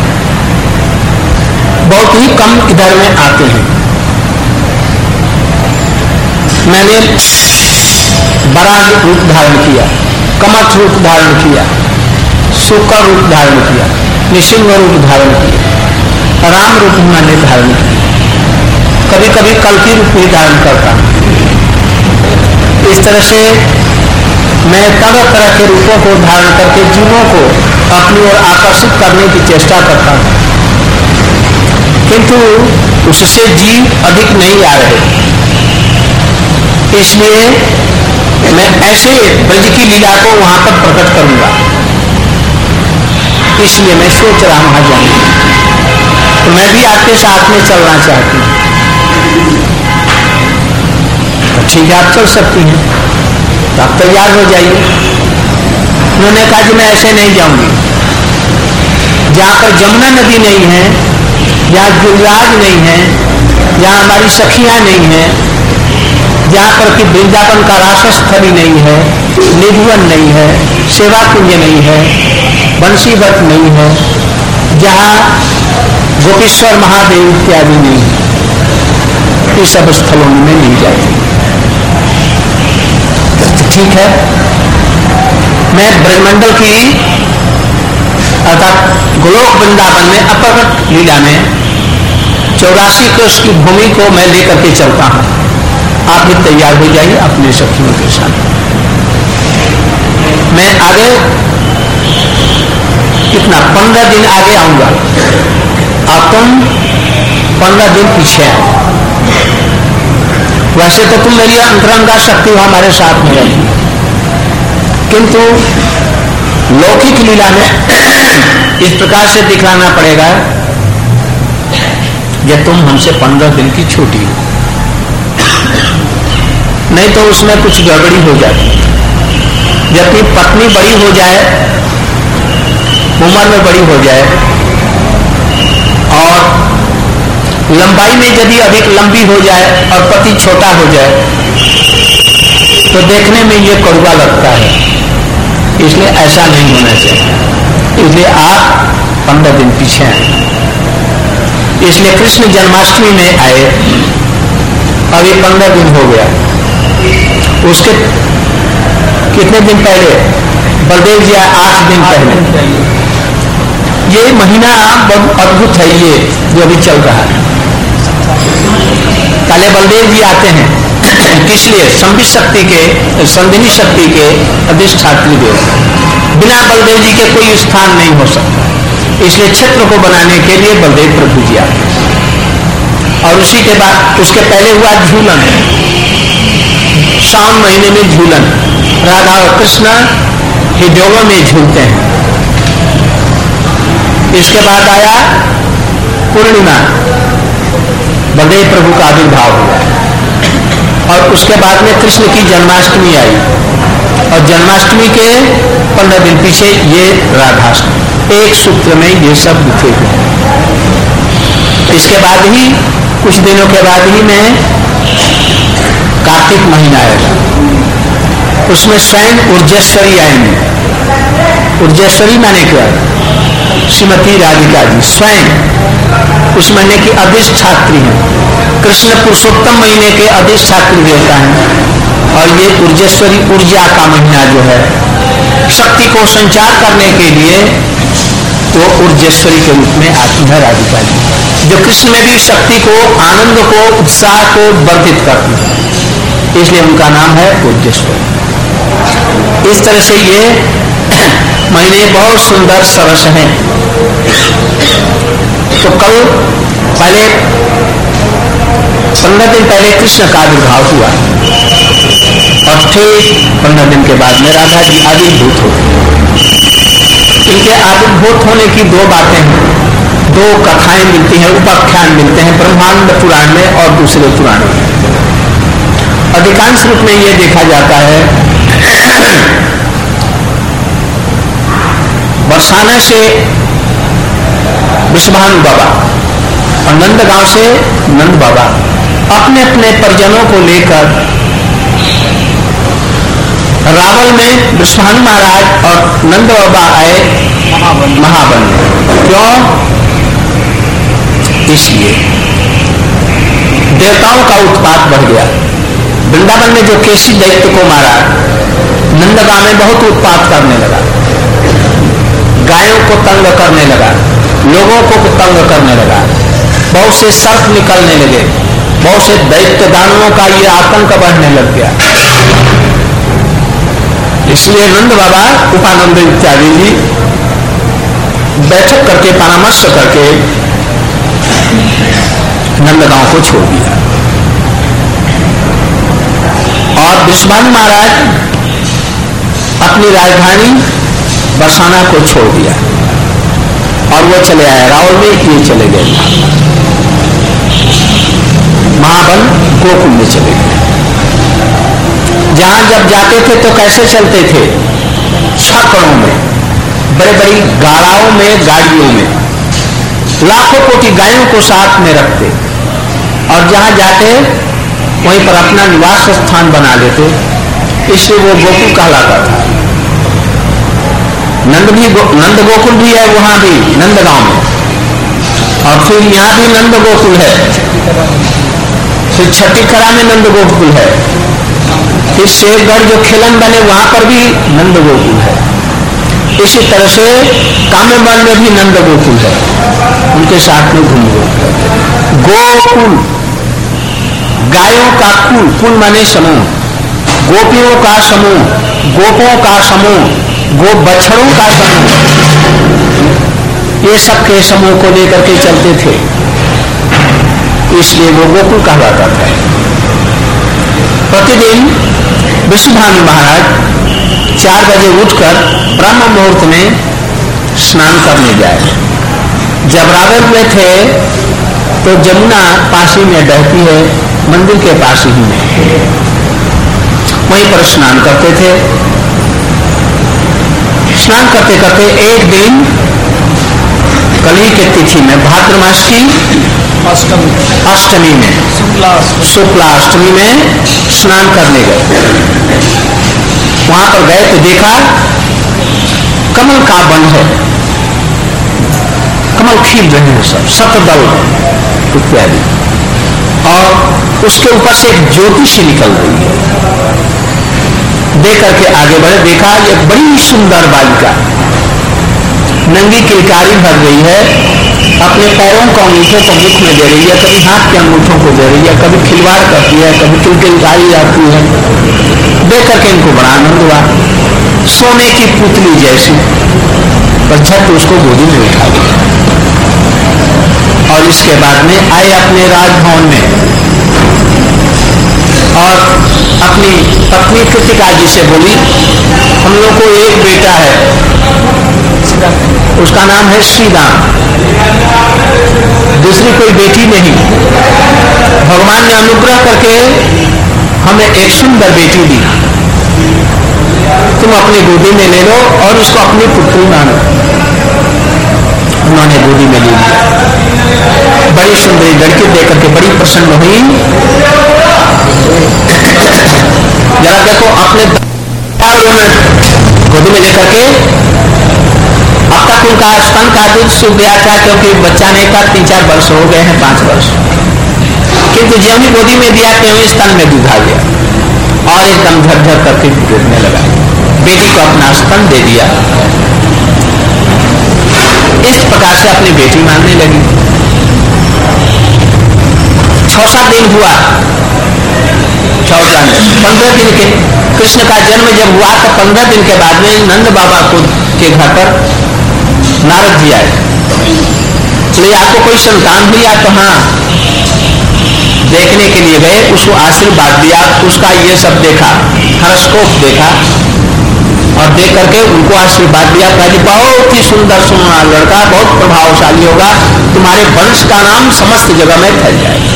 बहुत ही कम इधर में आते हैं। मैंने बराह रूप धारण किया, कमठ रूप धारण किया, शुकर रूप धारण किया, निसिंह रूप धारण किया, राम रूप मैंने धारण किया, कभी कभी कल्कि रूप भी धारण करता हूं। इस तरह से मैं तरह तरह के रूपों को धारण करके जीवों को अपनी ओर आकर्षित करने की चेष्टा करता हूं, किंतु उससे जीव अधिक नहीं आ रहे। इसलिए मैं ऐसे ब्रज की लीला को वहां पर प्रकट करूंगा। इसलिए मैं सोच रहा वहां जाने, तो मैं भी आपके साथ में चलना चाहती हूँ। तो ठीक है, आप चल सकती हैं, तो आप तैयार हो जाइए। उन्होंने कहा कि मैं ऐसे नहीं जाऊंगी, जहां पर जमुना नदी नहीं है, जहां गिरिराज नहीं है, जहां हमारी सखियां नहीं है, जहां पर कि वृंदावन का रासस्थली नहीं है, निधुवन नहीं है, सेवा कुंज नहीं है, बंसीवत नहीं है, जहां गोपेश्वर महादेव इत्यादि नहीं है, ये सब स्थलों में नहीं जाती। तो ठीक है, मैं ब्रह्मंडल की अर्थात गोलोक वृंदावन में अपरगट लीला में चौरासी कोष की भूमि को मैं लेकर के चलता हूं। आप भी तैयार हो जाइए अपने सखियों के साथ। मैं आगे कितना पंद्रह दिन आगे आऊंगा और तुम पंद्रह दिन पीछे आओ। वैसे तो तुम मेरी अंतरंगा शक्ति हो, हमारे साथ में रहती, किंतु लौकिक लीला में इस प्रकार से दिखलाना पड़ेगा कि तुम हमसे पंद्रह दिन की छुट्टी हो, नहीं तो उसमें कुछ गड़बड़ी हो जाती। जबकि पत्नी बड़ी हो जाए, उम्र में बड़ी हो जाए और लंबाई में यदि अधिक लंबी हो जाए और पति छोटा हो जाए तो देखने में ये कड़वा लगता है। इसलिए ऐसा नहीं होना चाहिए। इसलिए आप पंद्रह दिन पीछे आए। इसलिए कृष्ण जन्माष्टमी में आए, अब ये पंद्रह दिन हो गया। उसके कितने दिन पहले बलदेव जी आठ दिन पहले। ये महीना बहुत अद्भुत है, ये जो अभी चल रहा है। पहले बलदेव जी आते हैं, किस लिए? संबित शक्ति के, संदिनी शक्ति के अधिष्ठात्री देव। बिना बलदेव जी के कोई स्थान नहीं हो सकता, इसलिए क्षेत्र को बनाने के लिए बलदेव प्रभु जी आते हैं। और उसी के बाद, उसके पहले हुआ झूलन, सावन महीने में झूलन, राधा और कृष्ण हृदयों में झूलते हैं। इसके बाद आया पूर्णिमा, बलदेव प्रभु का आविर्भाव हुआ। और उसके बाद में कृष्ण की जन्माष्टमी आई, और जन्माष्टमी के पंद्रह दिन पीछे ये राधाष्टमी, एक सूत्र में ये सब लिखे हुए हैं। इसके बाद ही कुछ दिनों के बाद ही में कार्तिक महीना आएगा, उसमें स्वयं ऊर्जेश्वरी आएंगी। ऊर्जेश्वरी माने क्या? श्रीमती राधिका जी स्वयं उस महीने की अधिष्ठात्री हैं। कृष्ण पुरुषोत्तम महीने के अधिष्ठात्री देवता हैं, और ये ऊर्जेश्वरी ऊर्जा का महीना जो है, शक्ति को संचार करने के लिए वो ऊर्जेश्वरी के रूप में आती है राधिका जी, जो कृष्ण में भी शक्ति को, आनंद को, उत्साह को वर्धित करती है, इसलिए उनका नाम है ऊर्जेश्वरी। इस तरह से ये महीने बहुत सुंदर सरस हैं। तो कल पहले पंद्रह दिन पहले कृष्ण का आविर्भाव हुआ, और ठीक पंद्रह दिन के बाद में राधा जी आविर्भूत होते। इनके आविर्भूत होने की दो बातें हैं, दो कथाएं मिलती हैं, उपाख्यान मिलते हैं ब्रह्मांड पुराण में और दूसरे पुराण में। अधिकांश रूप में यह देखा जाता है बरसाना से विश्वभानु बाबा और नंदगांव से नंद बाबा अपने अपने परिजनों को लेकर रावल में विश्वभानु महाराज और नंद बाबा आए महावन में। क्यों? इसलिए देवताओं का उत्पात बढ़ गया। वृंदावन में जो केसी दैत्य को मारा, नंदगांव में बहुत उत्पात करने लगा, गायों को तंग करने लगा, लोगों को तंग करने लगा, बहुत से सर्प निकलने लगे, बहुत से दैत्य दानवों का ये आतंक बढ़ने लग गया। इसलिए नंद बाबा उपानंद इत्यादि जी बैठक करके परामर्श करके नंदगांव को छोड़ दिया, और विश्वभानु महाराज अपनी राजधानी बरसाना को छोड़ दिया, और वो चले आए रावल में, ये चले गए महावन गोकुल में चले गए। जहां जब जाते थे तो कैसे चलते थे? छकड़ों में, बड़े बड़ी गाड़ाओं में, गाड़ियों में, लाखों कोटि गायों को साथ में रखते, और जहां जाते वहीं पर अपना निवास स्थान बना लेते, इसलिए वो गोकुल कहलाता था। नंद भी गो, नंद गोकुल भी है वहां भी नंदगांव में, और फिर यहाँ भी नंद गोकुल है, फिर छठीखरा में नंद गोकुल है, फिर शेरगढ़ जो खिलन बने वहां पर भी नंद गोकुल है। इसी तरह से कामेमल में भी नंद गोकुल है, उनके साथ में घूम गोकुल, गायों का कुल, कुल माने समूह, गोपियों का समूह, गोपों का समूह, गो बछड़ों का समूह, ये सब के समूह को लेकर के चलते थे, इसलिए वो गोकुल कहलाता था। प्रतिदिन विश्वभानु महाराज चार बजे उठकर ब्रह्म मुहूर्त में स्नान करने जाए। जब रावल में थे तो जमुना पास ही में बहती है, मंदिर के पास ही में, वहीं पर स्नान करते थे। स्नान करते करते एक दिन कली के तिथि में, भाद्र मास की अष्टमी अष्टमी में, शुक्ला अष्टमी में स्नान करने गए। वहां पर गए तो देखा कमल का वन है, कमल खिल रहे हैं सब, शतदल इत्यादि, और उसके ऊपर से एक ज्योति सी निकल रही है। देख करके आगे बढ़े, देखा एक बड़ी सुंदर बालिका नंगी किलकारी भर रही है, अपने पैरों का अंगूठों को मुख में दे रही है, कभी हाथ के अंगूठों को दे रही है, कभी खिलवाड़ करती है, कभी किलकिलकारी जाती है। देख करके इनको बड़ा आनंद हुआ, सोने की पुतली जैसी, पर झट उसको गोदी में उठा लिया और इसके बाद में आए अपने राजभवन में और अपनी पत्नी कृतिका जी से बोली, हम लोग को एक बेटा है, उसका नाम है श्रीराम, दूसरी कोई बेटी नहीं। भगवान ने अनुग्रह करके हमें एक सुंदर बेटी दी, तुम अपनी गोदी में ले लो और उसको अपनी पुत्री मानो। उन्होंने गोदी में ले लिया, बड़ी सुंदरी लड़की देख करके बड़ी प्रसन्न हुई। जरा देखो अपने गोदी में लेकर के, अब तक उनका स्तन का दूध सूख गया था क्योंकि बच्चा नहीं था, तीन चार वर्ष हो गए हैं, पांच वर्ष, किंतु जब ही गोदी में दिया त्यों ही स्तन में दूध आ गया और एकदम झरझर करके गिरने लगा। बेटी को अपना स्तन दे दिया, इस प्रकार से अपनी बेटी मानने लगी। छह सात दिन हुआ, चौदह पंद्रह दिन के कृष्ण का जन्म जब हुआ तो पंद्रह दिन के बाद में नंद बाबा को के घर पर नारद जी आए, बोले आपको कोई संतान हुई? आप तो हाँ, देखने के लिए गए, उसको आशीर्वाद दिया, उसका ये सब देखा, हॉरोस्कोप देखा और देख करके उनको आशीर्वाद दिया, कहा जी बहुत ही सुंदर सुंदर लड़का, बहुत प्रभावशाली होगा, तुम्हारे वंश का नाम समस्त जगह में फैल जाएगा।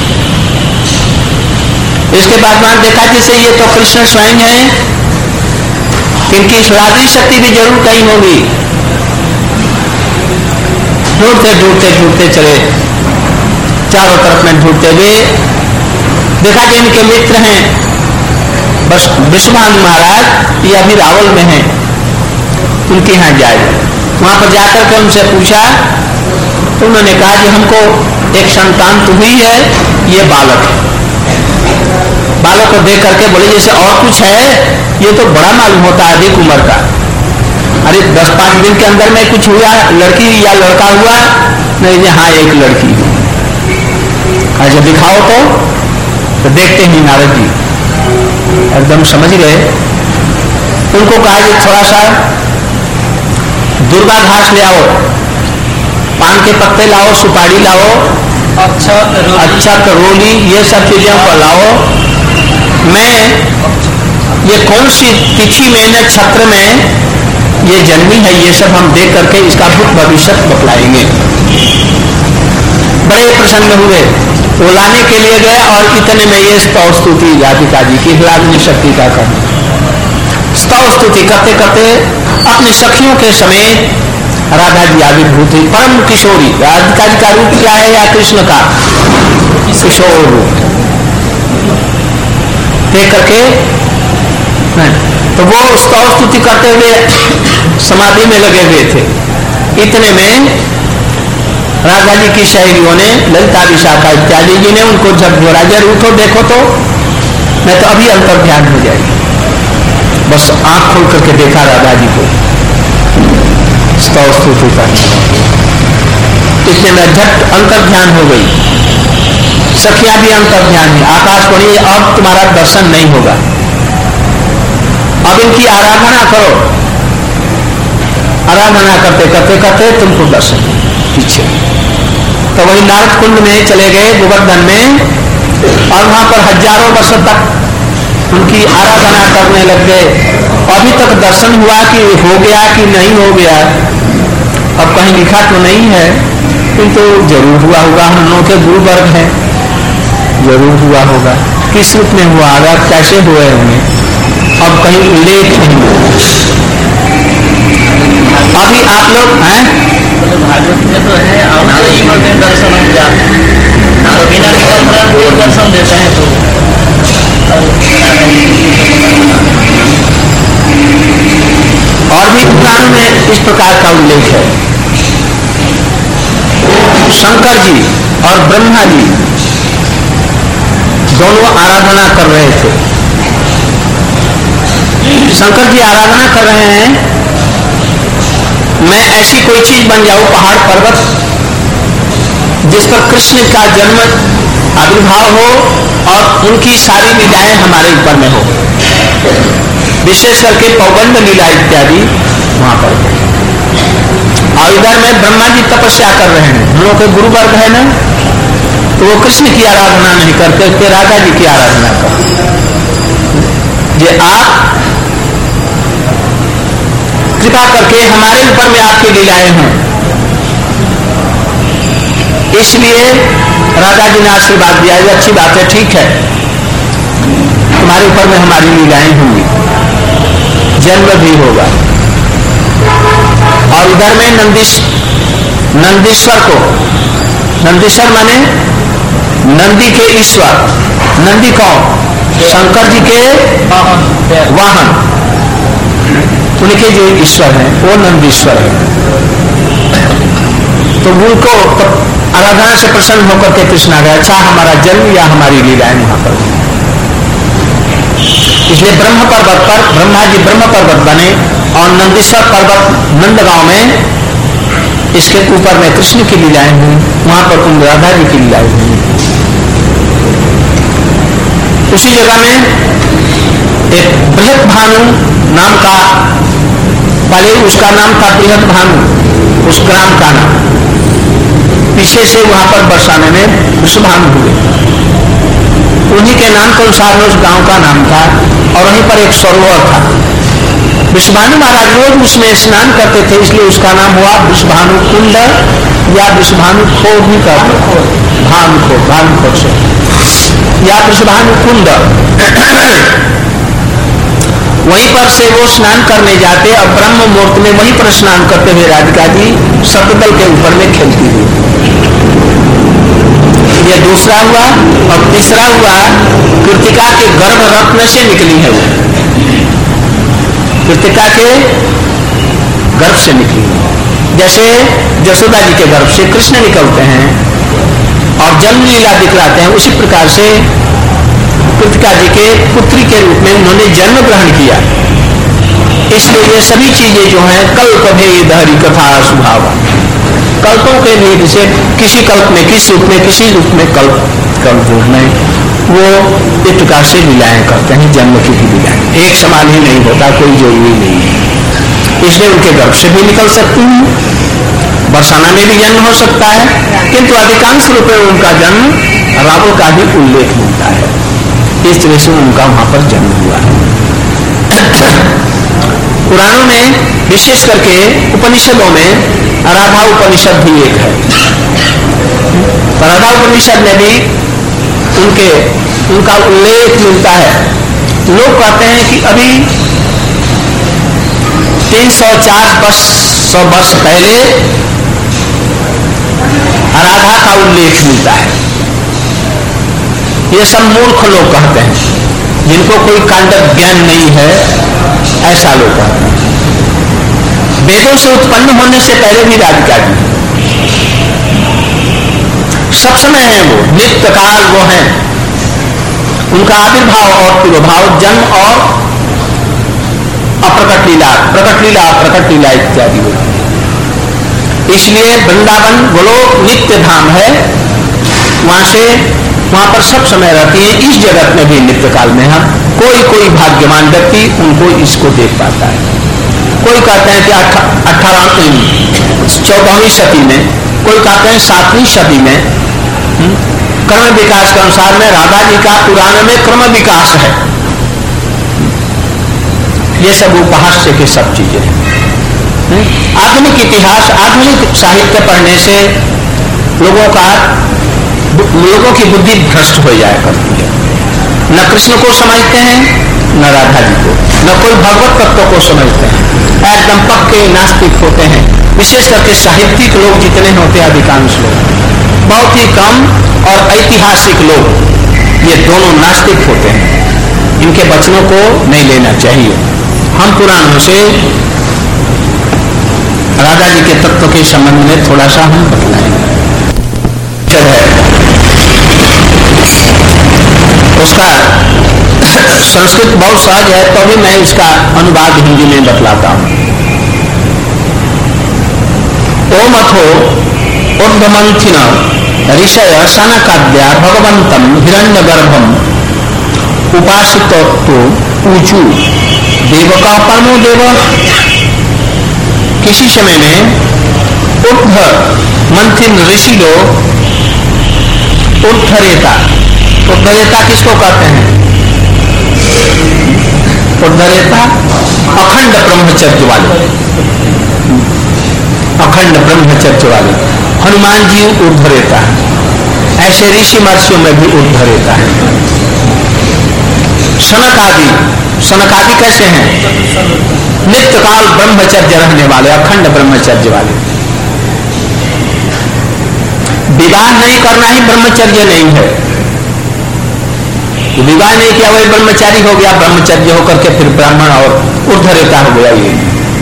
इसके बाद मैंने देखा जैसे ये तो कृष्ण स्वयं है, इनकी ईश्वरादी शक्ति भी जरूर कहीं होगी। ढूंढते ढूंढते ढूंढते चले, चारों तरफ में ढूंढते हुए देखा कि इनके मित्र हैं बस विश्वभानु महाराज, ये अभी रावल में हैं, उनके यहाँ जाए। वहां पर जाकर के उनसे पूछा तो उन्होंने कहा कि हमको एक संतान तो हुई है, ये बालक है। बालक को देख करके बोले जैसे और कुछ है, ये तो बड़ा मालूम होता है अधिक उम्र का। अरे दस पांच दिन के अंदर में कुछ हुआ, लड़की या लड़का हुआ? नहीं, हाँ एक लड़की। अच्छा दिखाओ तो, तो देखते ही नारद जी एकदम समझ गए। उनको कहा कि थोड़ा सा दुर्गा घास ले आओ, पान के पत्ते लाओ, सुपारी लाओ, अच्छा अच्छा करोली, ये सब चीजें को लाओ। मैं ये कौन सी तिथि में, नक्षत्र में ये जन्मी है, ये सब हम देख करके इसका भूत भविष्य बतलाएंगे। बड़े प्रसन्न हुए, वो लाने के लिए गए और इतने में ये स्तव स्तुति राधिका जी की हिलाग्नि शक्ति का करना, स्तव स्तुति करते करते अपनी सखियों के समेत राधा जी आविर्भूत हुई। परम किशोरी राधिका जी का रूप क्या है या कृष्ण का किशोर रूप देख करके, तो वो स्तव स्तुति करते हुए समाधि में लगे हुए थे। इतने में राधा जी की शहरियों ने, ललिता विशाखा इत्यादि जी ने उनको जब बोला जर उठो देखो तो, मैं तो अभी अंतर ध्यान हो जाएगी। बस आंख खोल करके देखा राधा जी को, स्तव स्तुति कर, इसलिए मैं झट अंतर ध्यान हो गई। सखिया भी अंतर ध्यान है, आकाशवाणी अब तुम्हारा दर्शन नहीं होगा, अब इनकी आराधना करो। आराधना करते करते करते तुमको दर्शन पीछे। तो वही नारद कुंड में चले गए, गोवर्धन में, और वहां पर हजारों वर्ष तक उनकी आराधना करने लग गए। अभी तक दर्शन हुआ कि हो गया कि नहीं हो गया, अब कहीं लिखा तो नहीं है, किंतु जरूर हुआ होगा। हम लोगों के गुरु वर्ग है, जरूर हुआ होगा। किस रूप में हुआ होगा, कैसे हुए होंगे, अब कहीं उल्लेख नहीं हुआ। अभी आप लोग हैं भागवत में तो है, दर्शन हम जाते हैं, बिना दर्शन देते हैं तो और भी पुराण में इस प्रकार का उल्लेख है। शंकर जी और ब्रह्मा जी दोनों आराधना कर रहे थे। शंकर जी आराधना कर रहे हैं, मैं ऐसी कोई चीज बन जाऊं, पहाड़ पर्वत, जिस पर कृष्ण का जन्म आविर्भाव हो और उनकी सारी लीलाएं हमारे ऊपर में हो, विशेष करके पौगंड लीला इत्यादि वहां पर। और इधर में ब्रह्मा जी तपस्या कर रहे हैं, हम लोग के गुरु वर्ग है ना, तो वो कृष्ण की आराधना नहीं करते, उसके राधा जी की आराधना करते। ये आप कृपा करके हमारे ऊपर में आपकी लीलाएं हों, इसलिए राधा जी ने आशीर्वाद दिया। ये अच्छी बात है, ठीक है, तुम्हारे ऊपर में हमारी लीलाएं होंगी, जन्म भी होगा। और इधर में नंदीश नंदीश्वर को, नंदीश्वर माने नंदी के ईश्वर, नंदी कौन? शंकर जी के वाहन, उनके जो ईश्वर हैं वो नंदीश्वर है। तो उनको तो आराधना से प्रसन्न होकर के कृष्ण आ गया, अच्छा हमारा जन्म या हमारी लीलाएं वहां पर। इसलिए ब्रह्म पर्वत पर ब्रह्मा जी ब्रह्म पर्वत बने और नंदीश्वर पर्वत नंदगांव में, इसके ऊपर में कृष्ण की लीलाएं हुई, वहां पर कुंद राधा जी की लीलाएं हुई। उसी जगह में एक बृहत भानु नाम का, पहले उसका नाम था बृहत भानु, उस ग्राम का नाम, पीछे से वहां पर बरसाने में विश्वभानु हुए, उन्हीं के नाम के अनुसार उस गांव का नाम था। और वहीं पर एक सरोवर था, विश्वभानु महाराज रोज उसमें स्नान करते थे, इसलिए उसका नाम हुआ विश्वभानु कुंड या विश्वभानु खो भी कहते, भानु खो, भानु खो से या विश्वभानु कुंड। वहीं पर से वो स्नान करने जाते और ब्रह्म मुहूर्त में वहीं पर स्नान करते हुए राधिका जी सतदल के ऊपर में खेलती हुई। ये दूसरा हुआ। और तीसरा हुआ, कृतिका के गर्भ रत्न से निकली है, वो कृतिका के गर्भ से निकली, जैसे यशोदा जी के गर्भ से कृष्ण निकलते हैं और जन्म लीला दिखलाते हैं, उसी प्रकार से कृतिका जी के पुत्री के रूप में उन्होंने जन्म ग्रहण किया। इसलिए ये सभी चीजें जो हैं कल्प भेद हरि कथा स्वभाव, कल्पों के भेद से किसी कल्प में किस रूप में किसी रूप में कल्प कल्प रूप में वो इस प्रकार से लीलाएं करते हैं, जन्म की भी लीलाएं एक समान ही नहीं होता, कोई जरूरी नहीं है। इसलिए उनके गर्भ से भी निकल सकती हैं, बरसाना में भी जन्म हो सकता है, किंतु अधिकांश रूप में उनका जन्म रावण का भी उल्लेख मिलता है, इस तरह से उनका वहां पर जन्म हुआ है। पुराणों में विशेष करके उपनिषदों में राधा उपनिषद भी एक है, राधा उपनिषद में भी उनके उनका उल्लेख मिलता है। लोग कहते हैं कि अभी तीन सौ चार वर्ष सौ वर्ष पहले राधा का उल्लेख मिलता है। ये सब मूर्ख लोग कहते हैं, जिनको कोई कांडक ज्ञान नहीं है, ऐसा लोग कहते हैं। वेदों से उत्पन्न होने से पहले भी राधिका जी सब समय है, वो नित्य काल वो है, उनका आविर्भाव और तिरोभाव, जन्म और अप्रकट लीला, प्रकट लीला अप्रकट लीला इत्यादि होती। इसलिए वृंदावन गोलोक नित्य धाम है, वहां से वहां पर सब समय रहती है। इस जगत में भी नित्य काल में हम कोई कोई भाग्यवान व्यक्ति उनको इसको देख पाता है। कोई कहते हैं कि अठारह चौदहवीं सदी में, कोई कहते हैं सातवीं सदी में। क्रम विकास के अनुसार में राधा जी का पुराण में क्रम विकास है। ये सब उपहास्य के सब चीजें हैं। आधुनिक इतिहास, आधुनिक साहित्य पढ़ने से लोगों का लोगों की बुद्धि भ्रष्ट हो जाया करती है। न कृष्ण को समझते हैं, न राधा जी को, न कोई भगवत तत्व को समझते हैं, एकदम पक्के नास्तिक होते हैं। विशेष करके साहित्यिक लोग जितने होते हैं, अधिकांश लोग बहुत ही कम, और ऐतिहासिक लोग ये दोनों नास्तिक होते हैं। इनके वचनों को नहीं लेना चाहिए। हम पुराणों से राधा जी के तत्व के संबंध में थोड़ा सा हम बतलाएंगे। उसका संस्कृत बहुत सहज है, तो भी मैं इसका अनुवाद हिंदी में बतलाता हूं। ओमथो ऊर्ध्वमंथिन ऋषय सनकाद्या भगवंतम हिरण्यगर्भम उपासित तो ऊंचू देव का परमो देव। किसी समय में ऊर्ध्व मंथिन ऋषि लोग ऊर्ध्वरेता, ऊर्ध्वरेता किसको कहते हैं? ऊर्ध्वरेता अखंड ब्रह्मचर्य वाले, अखंड ब्रह्मचर्य वाले हनुमान जी ऊर्ध्वरेता है। ऐसे ऋषि महर्षियों में भी ऊर्ध्वरेता है। सनक आदि, सनक आदि कैसे हैं? नित्य काल ब्रह्मचर्य रहने वाले, अखंड ब्रह्मचर्य वाले। विवाह नहीं करना ही ब्रह्मचर्य नहीं है। विवाह नहीं किया वही ब्रह्मचारी हो गया, ब्रह्मचर्य होकर के फिर ब्राह्मण और ऊर्ध्वरेता हो गया। ये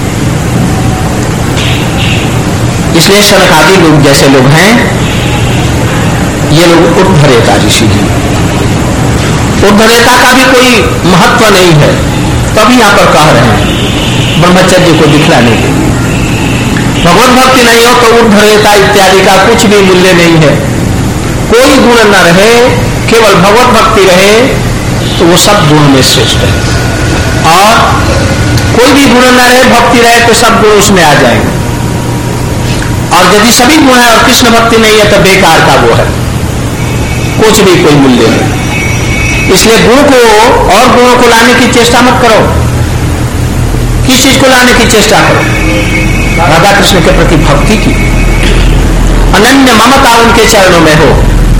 इसलिए सनक आदि लोग जैसे लोग हैं, ये लोग ऊर्ध्वरेता ऋषि हैं। ऊर्ध्वरेता का भी कोई महत्व नहीं है, तभी यहां पर कह रहे हैं ब्रह्मचर्य को दिखलाने के लिए। भगवत भक्ति नहीं हो तो ऊर्ध्वरेता इत्यादि का कुछ भी मूल्य नहीं है। कोई गुण न रहे, केवल भगवत भक्ति रहे तो वो सब गुण में श्रेष्ठ है। और कोई भी गुण न रहे, भक्ति रहे तो सब गुण उसमें आ जाएंगे। और यदि सभी गुण है और कृष्ण भक्ति नहीं है तो बेकार का वो है, कुछ भी कोई मूल्य नहीं। इसलिए गुण को और गुणों को लाने की चेष्टा मत करो। किस चीज को लाने की चेष्टा करो? राधा कृष्ण के प्रति भक्ति की, अनन्य ममता उनके चरणों में हो।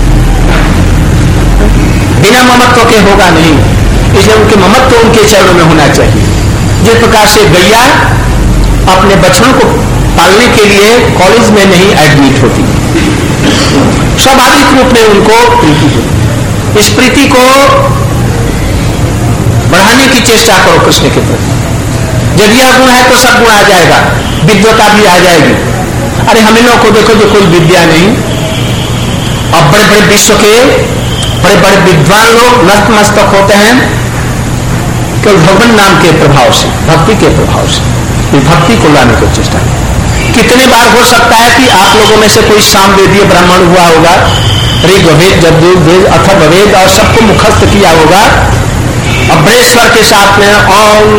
बिना ममत्व के होगा नहीं, इसलिए उनके ममत्व उनके चरणों में होना चाहिए। जिस प्रकार से गैया अपने बच्चों को पालने के लिए कॉलेज में नहीं एडमिट होती, स्वाभाविक रूप में उनको प्रीति होती। इस प्रीति को बढ़ाने की चेष्टा करो कृष्ण के प्रति। यदि यह गुण है तो सब गुण आ जाएगा, विद्वता भी आ जाएगी। अरे हम इन लोगों को देखो जो कोई विद्या नहीं, अब बड़े बड़े विश्व के बड़े बड़े विद्वान लोग नतमस्तक होते हैं केवल भगवान नाम के प्रभाव से, भक्ति के प्रभाव से। भक्ति को लाने की चेष्टा करें। कितने बार हो सकता है कि आप लोगों में से कोई सामवेदीय ब्राह्मण हुआ होगा, ऋग वेद, यजुर्वेद, अथर्ववेद और सबको मुखस्त किया होगा, और बड़े स्वर के साथ में ओम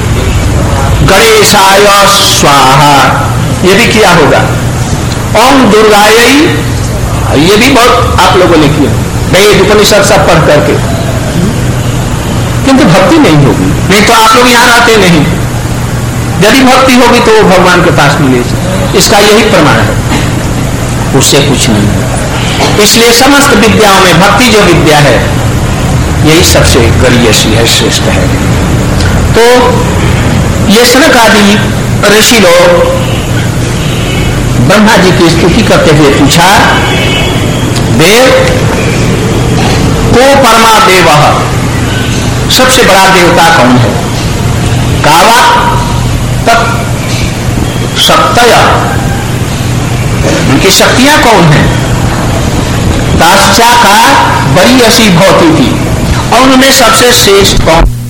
गणेशाय स्वाहा ये भी किया होगा, ओम दुर्गायै ये भी बहुत आप लोगों ने किया, वेद उपनिषद सब पढ़ करके, किंतु भक्ति नहीं होगी। नहीं तो आप लोग यहां रहते नहीं। यदि भक्ति होगी तो वो भगवान के पास मिलेगी। इसका यही प्रमाण है, उससे कुछ नहीं है। इसलिए समस्त विद्याओं में भक्ति जो विद्या है यही सबसे गरीयसी है, श्रेष्ठ है। तो ये सनक आदि ऋषि लोग ब्रह्मा जी की स्तुति करते हुए पूछा, देव को परमा देव, सबसे बड़ा देवता कौन है? कावा तत् शक्तय, उनकी शक्तियां कौन है? ताश्चा का बड़ी असी भौती थी, और उनमें सबसे श्रेष्ठ कौन?